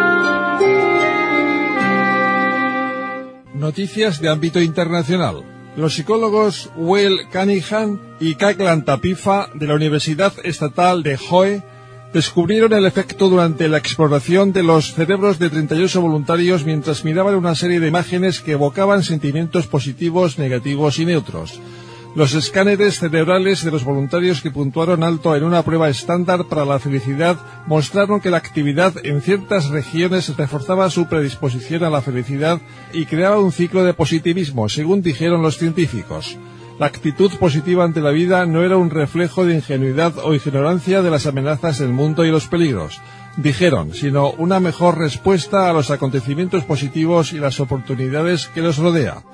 Noticias de ámbito internacional. Los psicólogos Will Cunningham y Kaklan Tapifa de la Universidad Estatal de Hohe descubrieron el efecto durante la exploración de los cerebros de treinta y ocho voluntarios mientras miraban una serie de imágenes que evocaban sentimientos positivos, negativos y neutros. Los escáneres cerebrales de los voluntarios que puntuaron alto en una prueba estándar para la felicidad mostraron que la actividad en ciertas regiones reforzaba su predisposición a la felicidad y creaba un ciclo de positivismo, según dijeron los científicos. La actitud positiva ante la vida no era un reflejo de ingenuidad o ignorancia de las amenazas del mundo y los peligros, dijeron, sino una mejor respuesta a los acontecimientos positivos y las oportunidades que los rodea.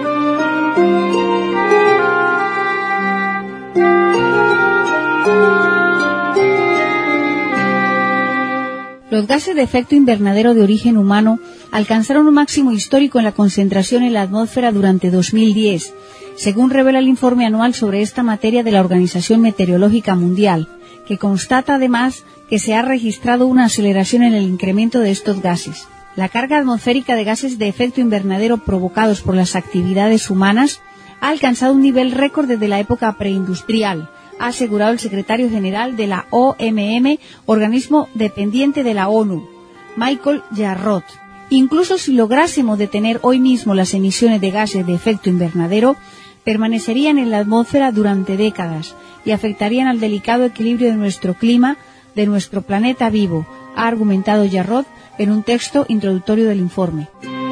Los gases de efecto invernadero de origen humano alcanzaron un máximo histórico en la concentración en la atmósfera durante dos mil diez, según revela el informe anual sobre esta materia de la Organización Meteorológica Mundial, que constata además que se ha registrado una aceleración en el incremento de estos gases. La carga atmosférica de gases de efecto invernadero provocados por las actividades humanas ha alcanzado un nivel récord desde la época preindustrial, ha asegurado el secretario general de la O M M, organismo dependiente de la ONU, Michael Jarrod. Incluso si lográsemos detener hoy mismo las emisiones de gases de efecto invernadero, permanecerían en la atmósfera durante décadas y afectarían al delicado equilibrio de nuestro clima, de nuestro planeta vivo, ha argumentado Jarrod en un texto introductorio del informe.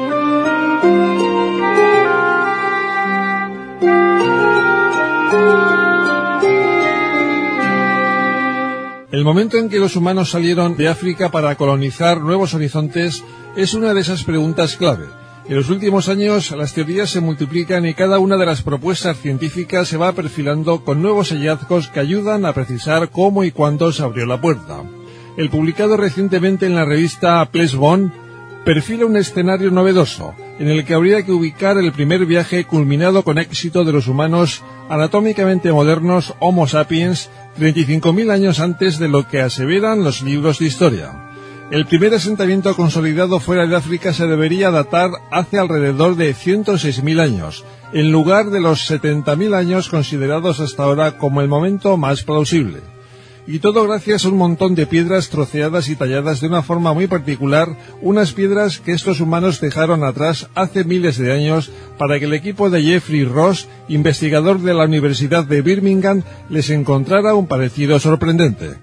El momento en que los humanos salieron de África para colonizar nuevos horizontes es una de esas preguntas clave. En los últimos años las teorías se multiplican y cada una de las propuestas científicas se va perfilando con nuevos hallazgos que ayudan a precisar cómo y cuándo se abrió la puerta. El publicado recientemente en la revista Plesbon perfila un escenario novedoso, en el que habría que ubicar el primer viaje culminado con éxito de los humanos anatómicamente modernos Homo sapiens treinta y cinco mil años antes de lo que aseveran los libros de historia. El primer asentamiento consolidado fuera de África se debería datar hace alrededor de ciento seis mil años, en lugar de los setenta mil años considerados hasta ahora como el momento más plausible. Y todo gracias a un montón de piedras troceadas y talladas de una forma muy particular, unas piedras que estos humanos dejaron atrás hace miles de años para que el equipo de Jeffrey Ross, investigador de la Universidad de Birmingham, les encontrara un parecido sorprendente.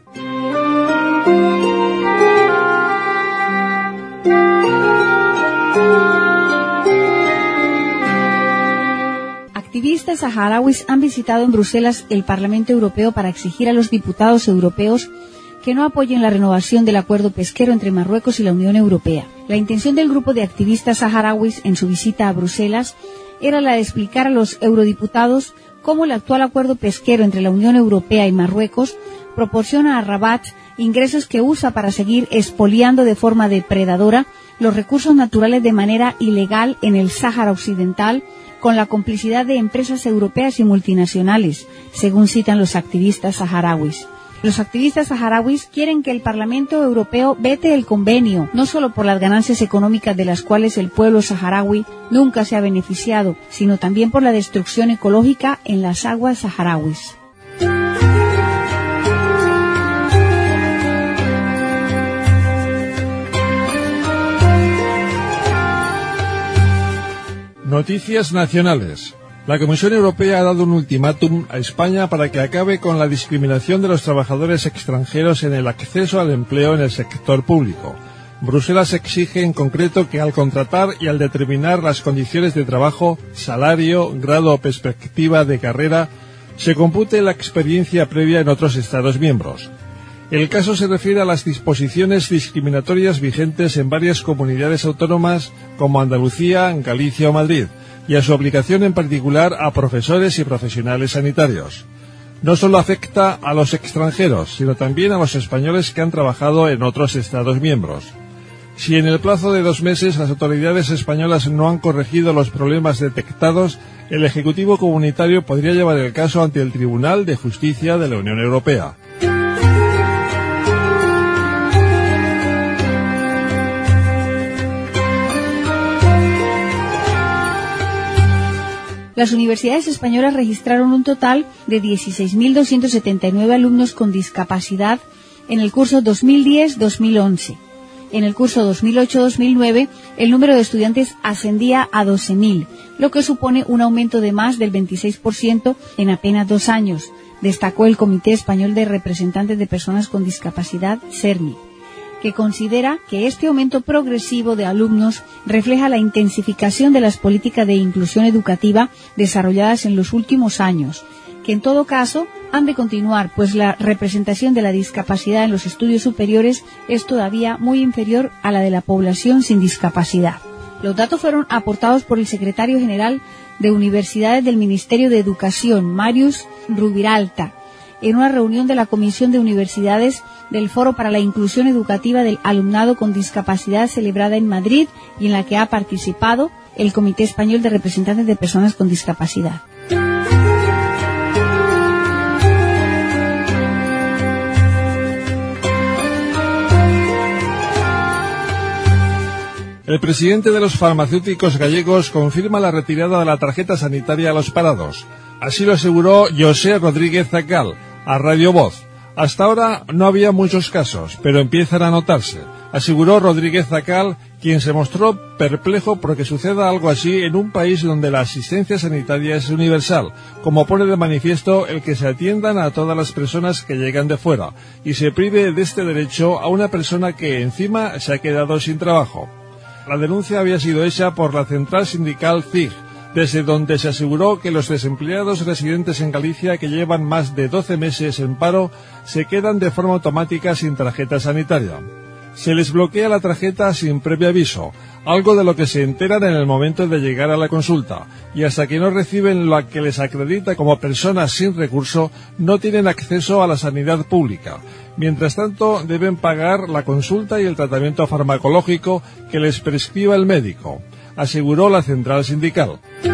Activistas saharauis han visitado en Bruselas el Parlamento Europeo para exigir a los diputados europeos que no apoyen la renovación del acuerdo pesquero entre Marruecos y la Unión Europea. La intención del grupo de activistas saharauis en su visita a Bruselas era la de explicar a los eurodiputados cómo el actual acuerdo pesquero entre la Unión Europea y Marruecos proporciona a Rabat ingresos que usa para seguir expoliando de forma depredadora los recursos naturales de manera ilegal en el Sáhara Occidental, con la complicidad de empresas europeas y multinacionales, según citan los activistas saharauis. Los activistas saharauis quieren que el Parlamento Europeo vete el convenio, no solo por las ganancias económicas de las cuales el pueblo saharaui nunca se ha beneficiado, sino también por la destrucción ecológica en las aguas saharauis. Noticias nacionales. La Comisión Europea ha dado un ultimátum a España para que acabe con la discriminación de los trabajadores extranjeros en el acceso al empleo en el sector público. Bruselas exige en concreto que al contratar y al determinar las condiciones de trabajo, salario, grado o perspectiva de carrera, se compute la experiencia previa en otros Estados miembros. El caso se refiere a las disposiciones discriminatorias vigentes en varias comunidades autónomas como Andalucía, Galicia o Madrid, y a su aplicación en particular a profesores y profesionales sanitarios. No solo afecta a los extranjeros, sino también a los españoles que han trabajado en otros Estados miembros. Si en el plazo de dos meses las autoridades españolas no han corregido los problemas detectados, el Ejecutivo Comunitario podría llevar el caso ante el Tribunal de Justicia de la Unión Europea. las universidades españolas registraron un total de dieciséis mil doscientos setenta y nueve alumnos con discapacidad en el curso dos mil diez dos mil once. En el curso dos mil ocho dos mil nueve, el número de estudiantes ascendía a doce mil, lo que supone un aumento de más del veintiséis por ciento en apenas dos años, destacó el Comité Español de Representantes de Personas con Discapacidad, CERMI, que considera que este aumento progresivo de alumnos refleja la intensificación de las políticas de inclusión educativa desarrolladas en los últimos años, que en todo caso han de continuar, pues la representación de la discapacidad en los estudios superiores es todavía muy inferior a la de la población sin discapacidad. Los datos fueron aportados por el secretario general de Universidades del Ministerio de Educación, Marius Rubiralta, en una reunión de la Comisión de Universidades del Foro para la Inclusión Educativa del Alumnado con Discapacidad celebrada en Madrid y en la que ha participado el Comité Español de Representantes de Personas con Discapacidad. El presidente de los farmacéuticos gallegos confirma la retirada de la tarjeta sanitaria a los parados. Así lo aseguró José Rodríguez Zacal a Radio Voz. Hasta ahora no había muchos casos, pero empiezan a notarse, aseguró Rodríguez Zacal, quien se mostró perplejo porque suceda algo así en un país donde la asistencia sanitaria es universal, como pone de manifiesto el que se atiendan a todas las personas que llegan de fuera, y se prive de este derecho a una persona que encima se ha quedado sin trabajo. La denuncia había sido hecha por la central sindical C I G, desde donde se aseguró que los desempleados residentes en Galicia que llevan más de doce meses en paro se quedan de forma automática sin tarjeta sanitaria. Se les bloquea la tarjeta sin previo aviso, algo de lo que se enteran en el momento de llegar a la consulta, y hasta que no reciben lo que les acredita como personas sin recurso, no tienen acceso a la sanidad pública. Mientras tanto, deben pagar la consulta y el tratamiento farmacológico que les prescriba el médico, aseguró la central sindical.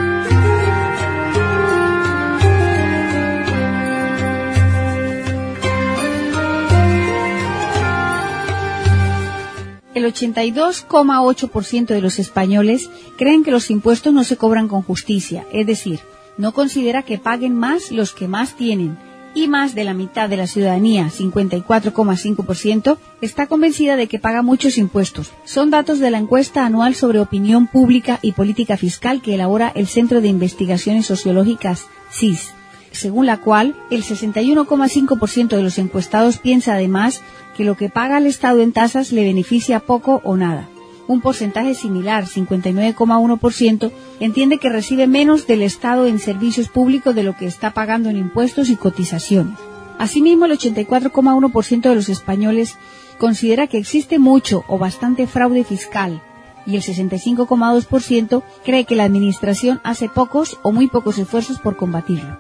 El ochenta y dos coma ocho por ciento de los españoles creen que los impuestos no se cobran con justicia, es decir, no considera que paguen más los que más tienen, y más de la mitad de la ciudadanía, cincuenta y cuatro coma cinco por ciento, está convencida de que paga muchos impuestos. Son datos de la encuesta anual sobre opinión pública y política fiscal que elabora el Centro de Investigaciones Sociológicas C I S, según la cual el sesenta y uno coma cinco por ciento de los encuestados piensa además que lo que paga el Estado en tasas le beneficia poco o nada. Un porcentaje similar, cincuenta y nueve coma uno por ciento, entiende que recibe menos del Estado en servicios públicos de lo que está pagando en impuestos y cotizaciones. Asimismo, el ochenta y cuatro coma uno por ciento de los españoles considera que existe mucho o bastante fraude fiscal, y el sesenta y cinco coma dos por ciento cree que la Administración hace pocos o muy pocos esfuerzos por combatirlo.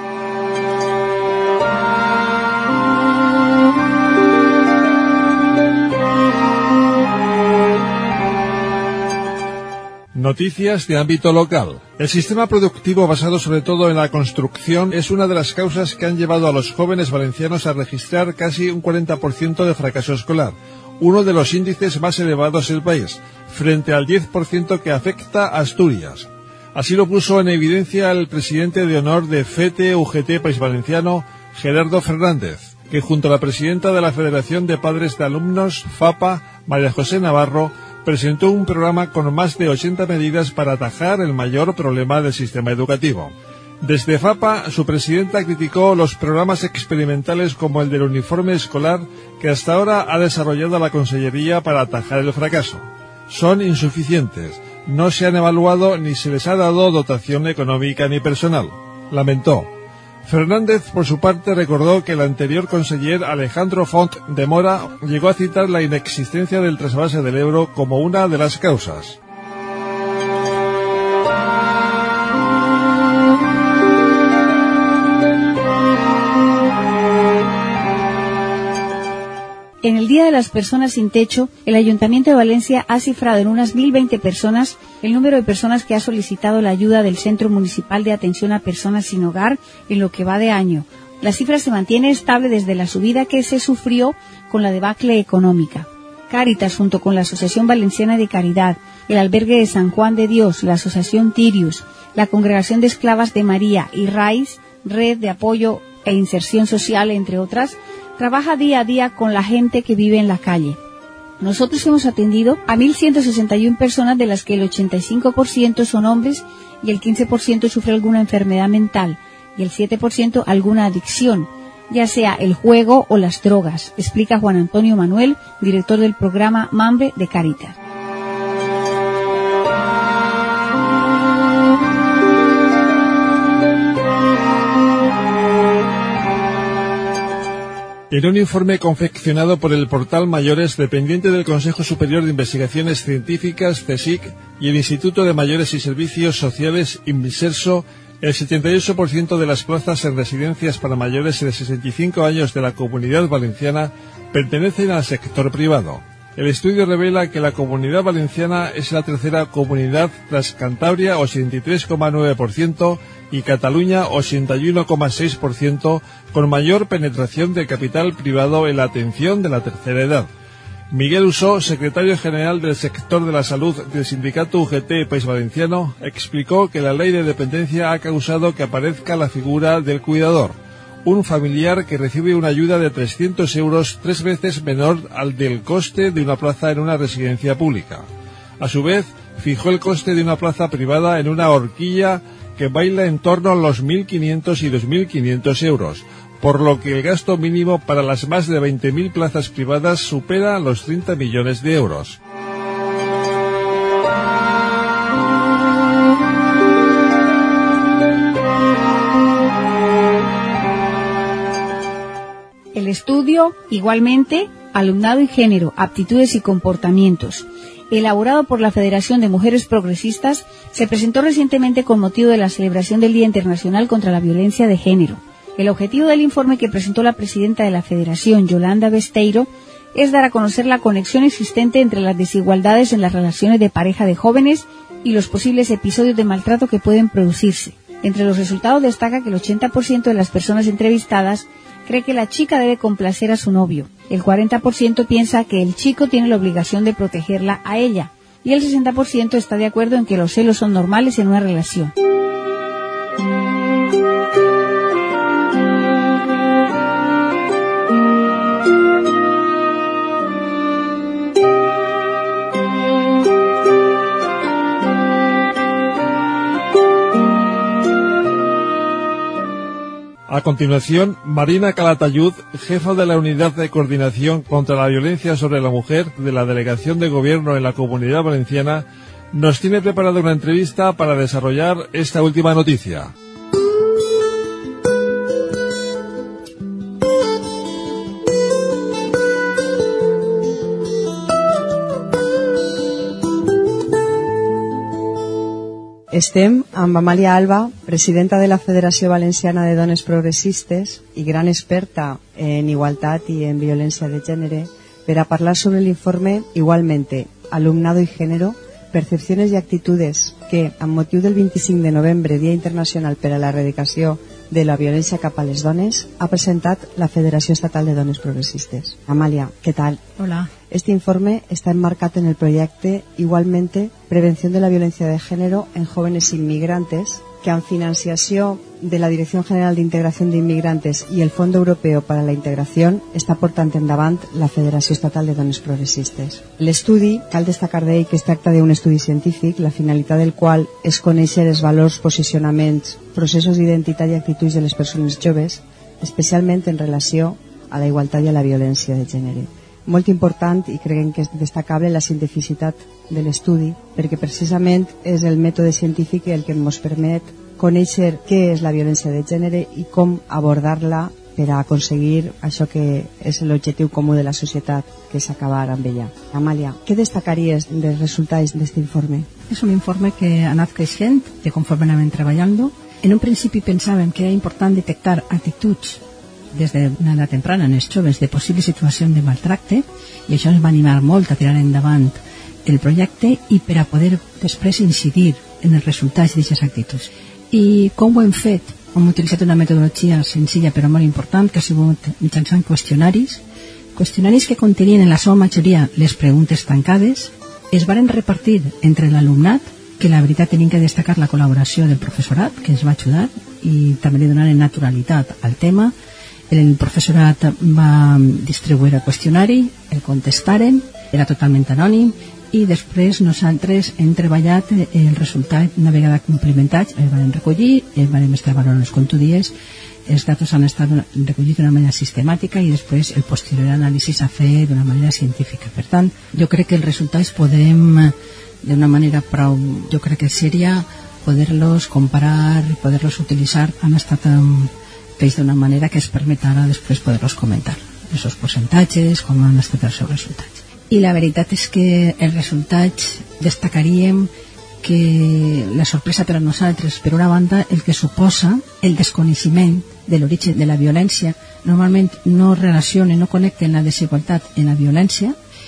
Noticias de ámbito local. El sistema productivo basado sobre todo en la construcción es una de las causas que han llevado a los jóvenes valencianos a registrar casi un cuarenta por ciento de fracaso escolar, uno de los índices más elevados del país, frente al diez por ciento que afecta a Asturias. Así lo puso en evidencia el presidente de honor de F E T E U G T País Valenciano, Gerardo Fernández, que junto a la presidenta de la Federación de Padres de Alumnos, FAPA, María José Navarro, presentó un programa con más de ochenta medidas para atajar el mayor problema del sistema educativo. Desde FAPA, su presidenta criticó los programas experimentales como el del uniforme escolar que hasta ahora ha desarrollado la Consellería para atajar el fracaso. Son insuficientes, no se han evaluado ni se les ha dado dotación económica ni personal, lamentó. Fernández, por su parte, recordó que el anterior conseller Alejandro Font de Mora llegó a citar la inexistencia del trasvase del Ebro como una de las causas. En el Día de las Personas sin Techo, el Ayuntamiento de Valencia ha cifrado en unas mil veinte personas el número de personas que ha solicitado la ayuda del Centro Municipal de Atención a Personas sin Hogar en lo que va de año. La cifra se mantiene estable desde la subida que se sufrió con la debacle económica. Cáritas, junto con la Asociación Valenciana de Caridad, el Albergue de San Juan de Dios, la Asociación Tirius, la Congregación de Esclavas de María y RAIS, Red de Apoyo e Inserción Social, entre otras, trabaja día a día con la gente que vive en la calle. Nosotros hemos atendido a mil ciento sesenta y una personas, de las que el ochenta y cinco por ciento son hombres y el quince por ciento sufre alguna enfermedad mental y el siete por ciento alguna adicción, ya sea el juego o las drogas, explica Juan Antonio Manuel, director del programa Mambre de Cáritas. En un informe confeccionado por el portal Mayores, dependiente del Consejo Superior de Investigaciones Científicas, CSIC, y el Instituto de Mayores y Servicios Sociales, IMSERSO, el setenta y ocho por ciento de las plazas en residencias para mayores de sesenta y cinco años de la Comunidad Valenciana pertenecen al sector privado. El estudio revela que la Comunidad Valenciana es la tercera comunidad tras Cantabria, ochenta y tres coma nueve por ciento, y Cataluña, ochenta y uno coma seis por ciento, con mayor penetración de capital privado en la atención de la tercera edad. Miguel Usó, secretario general del sector de la salud del sindicato U G T País Valenciano, explicó que la ley de dependencia ha causado que aparezca la figura del cuidador, un familiar que recibe una ayuda de trescientos euros, tres veces menor al del coste de una plaza en una residencia pública. A su vez, fijó el coste de una plaza privada en una horquilla que baila en torno a los mil quinientos y dos mil quinientos euros, por lo que el gasto mínimo para las más de veinte mil plazas privadas supera los treinta millones de euros. El estudio, igualmente, Alumnado y Género, Aptitudes y Comportamientos, elaborado por la Federación de Mujeres Progresistas, se presentó recientemente con motivo de la celebración del Día Internacional contra la Violencia de Género. El objetivo del informe que presentó la presidenta de la Federación, Yolanda Besteiro, es dar a conocer la conexión existente entre las desigualdades en las relaciones de pareja de jóvenes y los posibles episodios de maltrato que pueden producirse. Entre los resultados destaca que el ochenta por ciento de las personas entrevistadas cree que la chica debe complacer a su novio, el cuarenta por ciento piensa que el chico tiene la obligación de protegerla a ella, y el sesenta por ciento está de acuerdo en que los celos son normales en una relación. A continuación, Marina Calatayud, jefa de la Unidad de Coordinación contra la Violencia sobre la Mujer de la Delegación de Gobierno en la Comunidad Valenciana, nos tiene preparada una entrevista para desarrollar esta última noticia. Estem amb Amàlia Alba, presidenta de la Federació Valenciana de Dones Progressistes i gran experta en igualtat i en violència de gènere, per a parlar sobre l'informe Igualmente, Alumnado y Género, Percepciones y Actitudes, que, amb motiu del vint-i-cinc de novembre, Dia Internacional per a l'Erradicació de la Violència cap a les Dones, ha presentat la Federació Estatal de Dones Progressistes. Amàlia, què tal? Hola. Este informe está enmarcado en el proyecto Igualmente, Prevención de la Violencia de Género en Jóvenes Inmigrantes, que amb financiació de la Dirección General de Integración de Inmigrantes i el Fondo Europeo para la Integración està portant endavant la Federació Estatal de Dones Progressistes. L'estudi, cal destacar d'ell que es tracta d'un estudi científic, la finalitat del qual és conèixer els valors, posicionaments, processos d'identitat i actituds de les persones joves, especialment en relació a la igualtat i a la violència de gènere. Molt important, i creiem que és destacable, la cientificitat de l'estudi, perquè precisament és el mètode científic el que ens permet conèixer què és la violència de gènere i com abordar-la per a aconseguir això que és l'objectiu comú de la societat, que és acabar amb ella. Amàlia, què destacaries dels resultats d'aquest informe? És un informe que ha anat creixent de conforme anàvem treballant. En un principi pensàvem que era important detectar actituds des d'una edat temprana en els joves de possibles situacions de maltracte, i això ens va animar molt a tirar endavant el projecte i per a poder després incidir en els resultats d'aquestes actituds. I com ho hem fet? Hem utilitzat una metodologia senzilla però molt important, que ha sigut mitjançant qüestionaris Qüestionaris que contenien en la seva majoria les preguntes tancades es varen repartir entre l'alumnat, que la veritat tenim que destacar la col·laboració del professorat, que ens va ajudar i també li donaren naturalitat al tema. El professorat va distribuir el qüestionari, el contestaren, era totalment anònim, i després nosaltres hem treballat el resultat una vegada complimentats, el vam recollir, el vam estar valorant els contudies, els datos han estat recollits d'una manera sistemàtica i després el posterior anàlisi s'ha fet d'una manera científica. Per tant, jo crec que els resultats podem, d'una manera prou, jo crec que seria poder-los comparar, poder-los utilitzar, han estat fets d'una manera que es permet ara després poder-los comentar, els seus percentatges, com han estat els seus resultats. I la veritat és que els resultats destacaríem que la sorpresa per a nosaltres, per una banda, el que suposa el desconeixement de l'origen de la violència, normalment no relacionen, no connecten la desigualtat en la violència,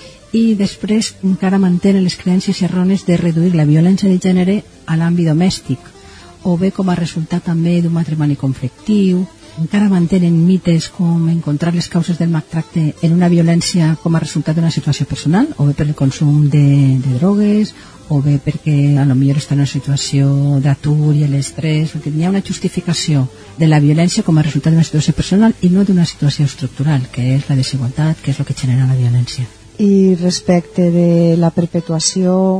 i després encara mantenen les creences errònies de reduir la violència de gènere a l'àmbit domèstic, o bé com a resultat també d'un matrimoni conflictiu, encara mantenen mites com encontrar les causes del maltracte en una violència com a resultat d'una situació personal, o bé per el consum de, de drogues, o bé perquè a lo millor està en una situació d'atur i l'estrès, perquè hi ha una justificació de la violència com a resultat d'una situació personal i no d'una situació estructural, que és la desigualtat, que és el que genera la violència. I respecte de la perpetuació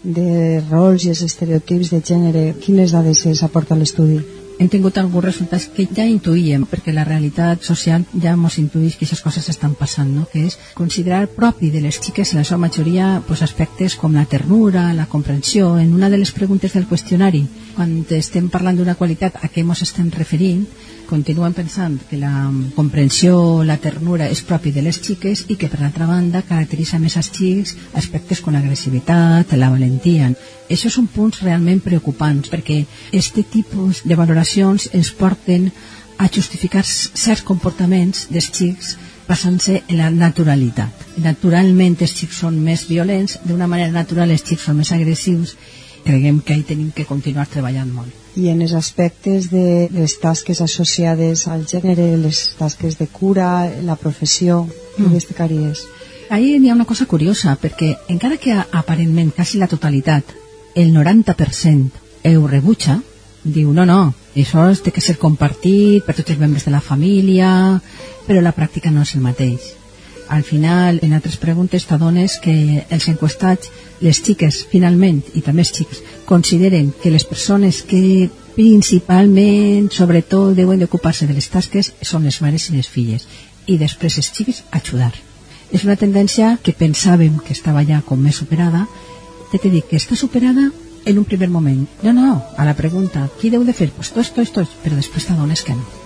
de rols i els estereotips de gènere, quines dades es aporta l'estudi? Hem tingut alguns resultats que ja intuïem, perquè la realitat social ja ens intuïs que aquestes coses estan passant, no? Que és considerar propi de les xiques, en la seva majoria, pues, aspectes com la ternura, la comprensió. En una de les preguntes del qüestionari, quan estem parlant d'una qualitat a què ens estem referint, continuen pensant que la comprensió, la ternura és propi de les xiques i que per l'altra banda caracteritza més als xics aspectes com l'agressivitat, la valentia. Això són punts realment preocupants perquè aquest tipus de valoracions ens porten a justificar certs comportaments dels xics basant-se en la naturalitat. Naturalment els xics són més violents, d'una manera natural els xics són més agressius. Creguem que hi tenim que continuar treballant molt. I en els aspectes de les tasques associades al gènere, les tasques de cura, la professió, què mm. destacaries? Ahí hi ha una cosa curiosa, perquè encara que aparentment quasi la totalitat, el noranta per cent ho rebutja, diu no, no, això té que ser compartit per tots els membres de la família, però la pràctica no és el mateix. Al final, en altres preguntes t'adones que els enquestats, les xiques, finalment, i també els xics, consideren que les persones que principalment, sobretot, deuen d'ocupar-se de les tasques són les mares i les filles, i després els xics ajudar. És una tendència que pensàvem que estava ja com més superada. Te t'he dit que està superada en un primer moment. No, no, a la pregunta, qui deu de fer? Pues tots, tots, tots, però després t'adones que no.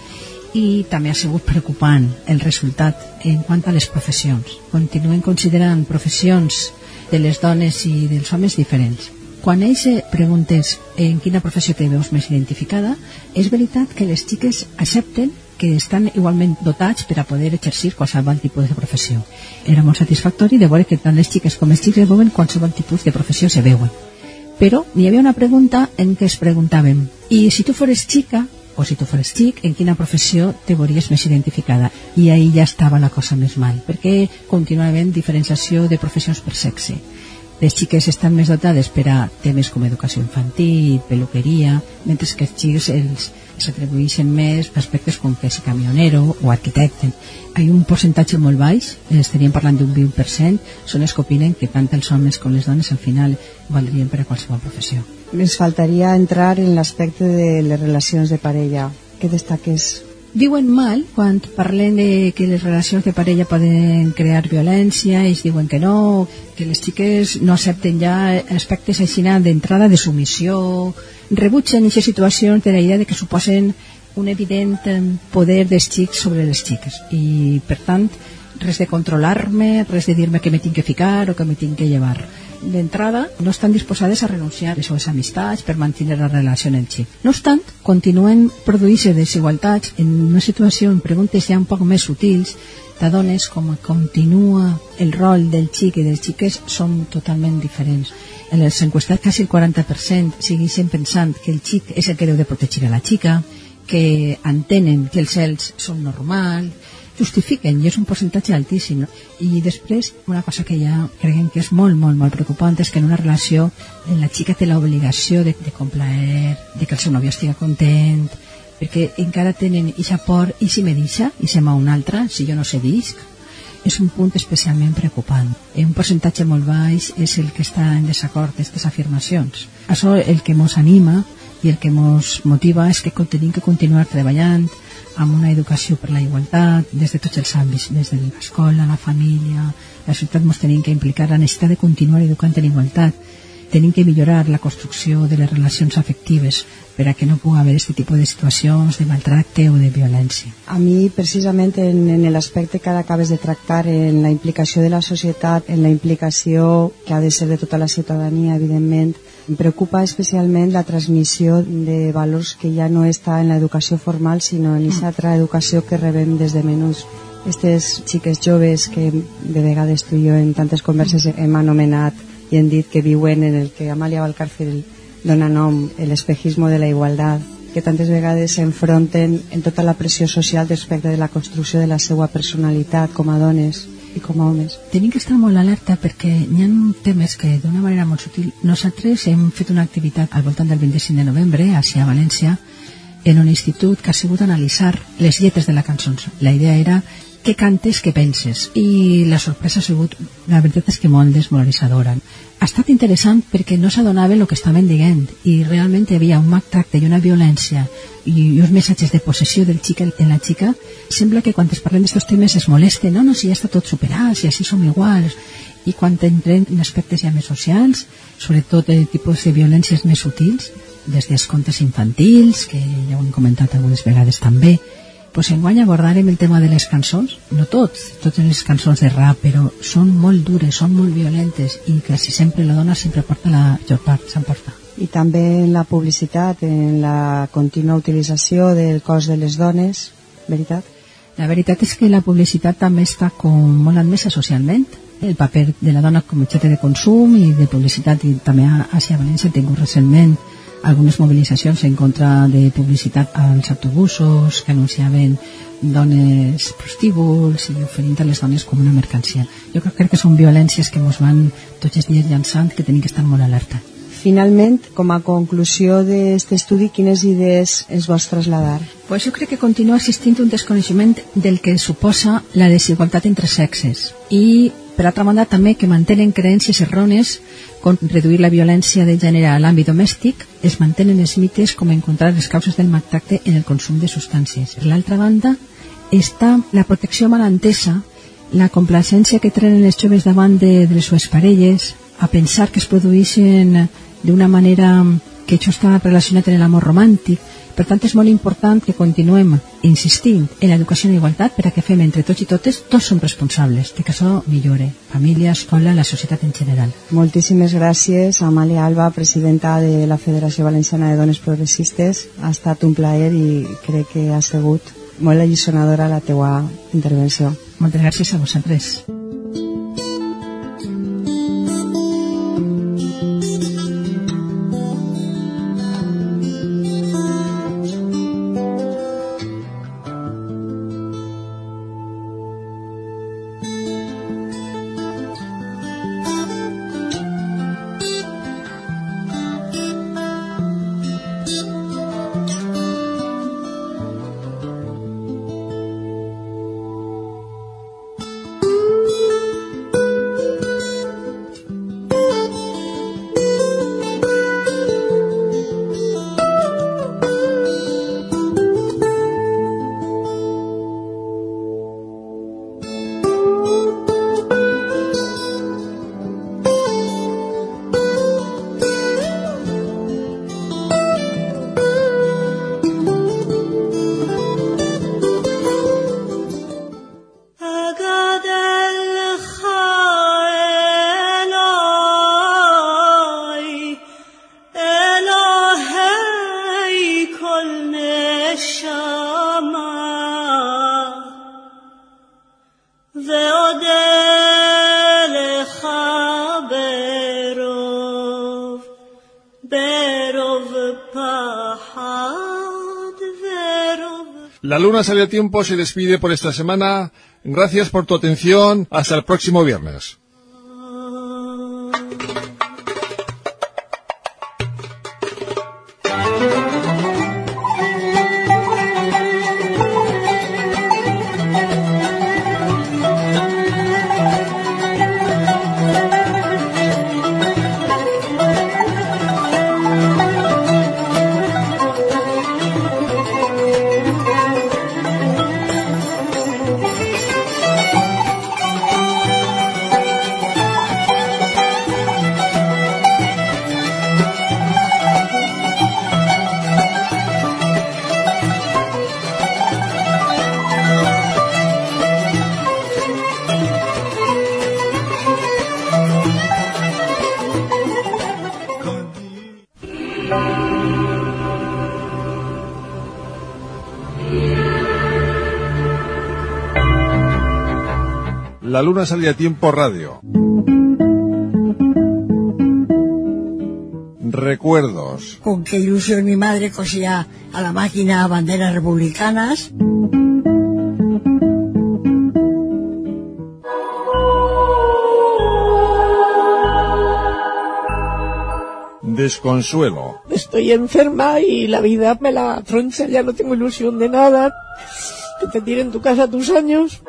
I també ha sigut preocupant el resultat en quant a les professions. Continuen considerant professions de les dones i dels homes diferents. Quan ells preguntes en quina professió te veus més identificada, és veritat que les xiques accepten que estan igualment dotats per a poder exercir qualsevol tipus de professió. Era molt satisfactori de veure que tant les xiques com els xics es veuen qualsevol tipus de professió se veuen. Però hi havia una pregunta en què es preguntàvem, i si tu fores xica o si tu fores xic, en quina professió te veuries més identificada? I ahí ja estava la cosa més mal, perquè continua havent diferenciació de professions per sexe. Les xiques estan més dotades per a temes com educació infantil, peluqueria, mentre que els xics els, els atribueixen més aspectes com que és camionero o arquitecte. Hi ha un percentatge molt baix, estaríem parlant d'un vint per cent, són els que opinen que tant els homes com les dones al final valdrien per a qualsevol professió. Ens faltaria entrar en l'aspecte de les relacions de parella. Què destaques? Diuen mal quan parlen de que les relacions de parella poden crear violència, ells diuen que no, que les xiques no accepten ja aspectes així d'entrada de submissió, rebutgen aquestes situacions de la idea de que suposen un evident poder dels xics sobre les xiques i per tant res de controlar-me, res de dir-me que me tinc que ficar o que me tinc que llevar. D'entrada, no estan disposades a renunciar a les seves amistats per mantenir la relació amb el xic. No obstant, continuen produint-se desigualtats en una situació, en preguntes ja un poc més sutils, t'adones com continua el rol del xic i dels xiques són totalment diferents. En els enquestats, quasi el quaranta per cent segueixen pensant que el xic és el que deu de protegir a la xica, que entenen que els cels són normals, justifiquen, i és un percentatge altíssim. No? I després, una cosa que ja creiem que és molt, molt, molt preocupant és que en una relació la xica té l'obligació de, de complaer, de que el seu nòvio estigui content, perquè encara tenen ixa por, i si me deixa, i se m'ha un altre, si jo no cedisc. És un punt especialment preocupant. Un percentatge molt baix és el que està en desacord d'aquestes afirmacions. Això el que ens anima i el que ens motiva és que tenim que continuar treballant amb una educació per la igualtat des de tots els àmbits, des de l'escola, la família, la societat. Ens tenim que implicar la necessitat de continuar educant en igualtat. Tenim que millorar la construcció de les relacions afectives per a que no pugui haver aquest tipus de situacions de maltracte o de violència. A mi, precisament, en, en l'aspecte que ara acabes de tractar, en la implicació de la societat, en la implicació que ha de ser de tota la ciutadania, evidentment, em preocupa especialment la transmissió de valors que ja no està en l'educació formal, sinó en aquesta altra educació que rebem des de menús. Aquestes xiques joves que de vegades tu i jo en tantes converses hem anomenat i hem dit que viuen en el que Amalia Valcárcel dona nom, l'espejismo de la igualtat, que tantes vegades s'enfronten en tota la pressió social respecte de la construcció de la seva personalitat com a dones i com a homes. Tenim que estar molt alerta perquè hi ha temes que d'una manera molt sutil. Nosaltres hem fet una activitat al voltant del vint-i-cinc de novembre a València en un institut que ha sigut analitzar les lletres de les cançons. La idea era què cantes, què penses, i la sorpresa ha sigut, la veritat és que molt desmoralitzadora. Ha estat interessant perquè no s'adonaven el que estaven dient i realment hi havia un maltracte i una violència i uns missatges de possessió del xic en la xica. Sembla que quan es parlen d'aquests temes es molesten, no, no, si ja està tot superat, si així som iguals. I quan entrem en aspectes ja més socials, sobretot el tipus de violències més sutils, des dels contes infantils, que ja ho hem comentat algunes vegades també, pues enguany abordarem el tema de les cançons, no tots, totes les cançons de rap, però són molt dures, són molt violentes i quasi sempre la dona sempre porta la pitjor part, s'emporta. I també en la publicitat, en la contínua utilització del cos de les dones, veritat? La veritat és que la publicitat també està com molt admesa socialment. El paper de la dona com a objecte de consum i de publicitat, i també a València ha tingut recentment algunes mobilitzacions en contra de publicitat als autobusos que anunciaven dones prostíbuls i oferint a les dones com una mercancia. Jo crec que són violències que ens van tots els dies llançant, que tenim que estar molt alerta. Finalment, com a conclusió d'aquest estudi, quines idees ens vols traslladar? Pues jo crec que continua existint un desconeixement del que suposa la desigualtat entre sexes i, per altra banda, també que mantenen creences errònies com reduir la violència de gènere a l'àmbit domèstic, es mantenen els mites com encontrar les causes del maltracte en el consum de substàncies. Per l'altra banda, està la protecció malentesa, la complacència que tenen els joves davant de, de les seves parelles, a pensar que es produeixen d'una manera que això està relacionat amb l'amor romàntic. Per tant, és molt important que continuem insistint en l'educació en igualtat per a que fem entre tots i totes, tots som responsables de que això millore, família, escola, la societat en general. Moltíssimes gràcies, Amàlia Alba, presidenta de la Federació Valenciana de Dones Progressistes. Ha estat un plaer i crec que ha sigut molt alliçonadora la teua intervenció. Moltes gràcies a vosaltres. La Luna Sale a Tiempo se despide por esta semana. Gracias por tu atención. Hasta el próximo viernes. La Luna Sale a Tiempo Radio. Recuerdos. Con qué ilusión mi madre cosía a la máquina banderas republicanas. Desconsuelo. Estoy enferma y la vida me la troncha, ya no tengo ilusión de nada. Que te tiren tu casa tus años.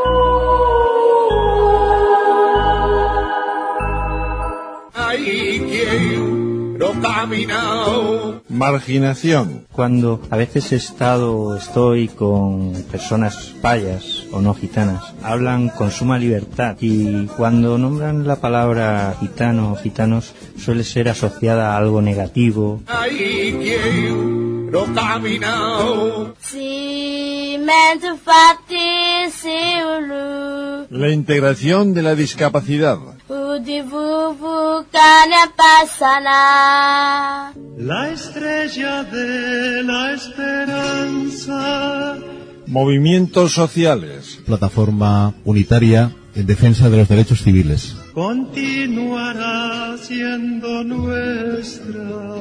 Ahí quiero caminar. Marginación. Cuando a veces he estado o estoy con personas payas o no gitanas, hablan con suma libertad y cuando nombran la palabra gitano o gitanos suele ser asociada a algo negativo. Ahí quiero caminar. Cimento fatti siulu. La integración de la discapacidad. Udivuvu kana pasana. La estrella de la esperanza. Movimientos sociales. Plataforma unitaria en defensa de los derechos civiles. Continuará siendo nuestra.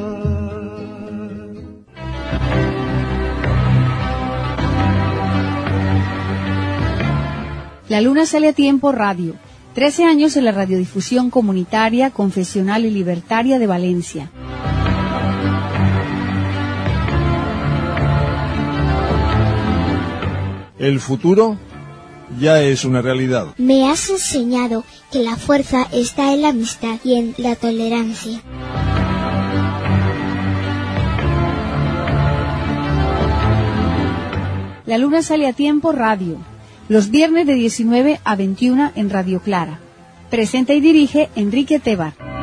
La Luna Sale a Tiempo Radio. trece años en la radiodifusión comunitaria, confesional y libertaria de Valencia. El futuro ya es una realidad. Me has enseñado que la fuerza está en la amistad y en la tolerancia. La Luna Sale a Tiempo Radio. Los viernes de diecinueve a veintiuna en Radio Clara. Presenta y dirige Enrique Tebar.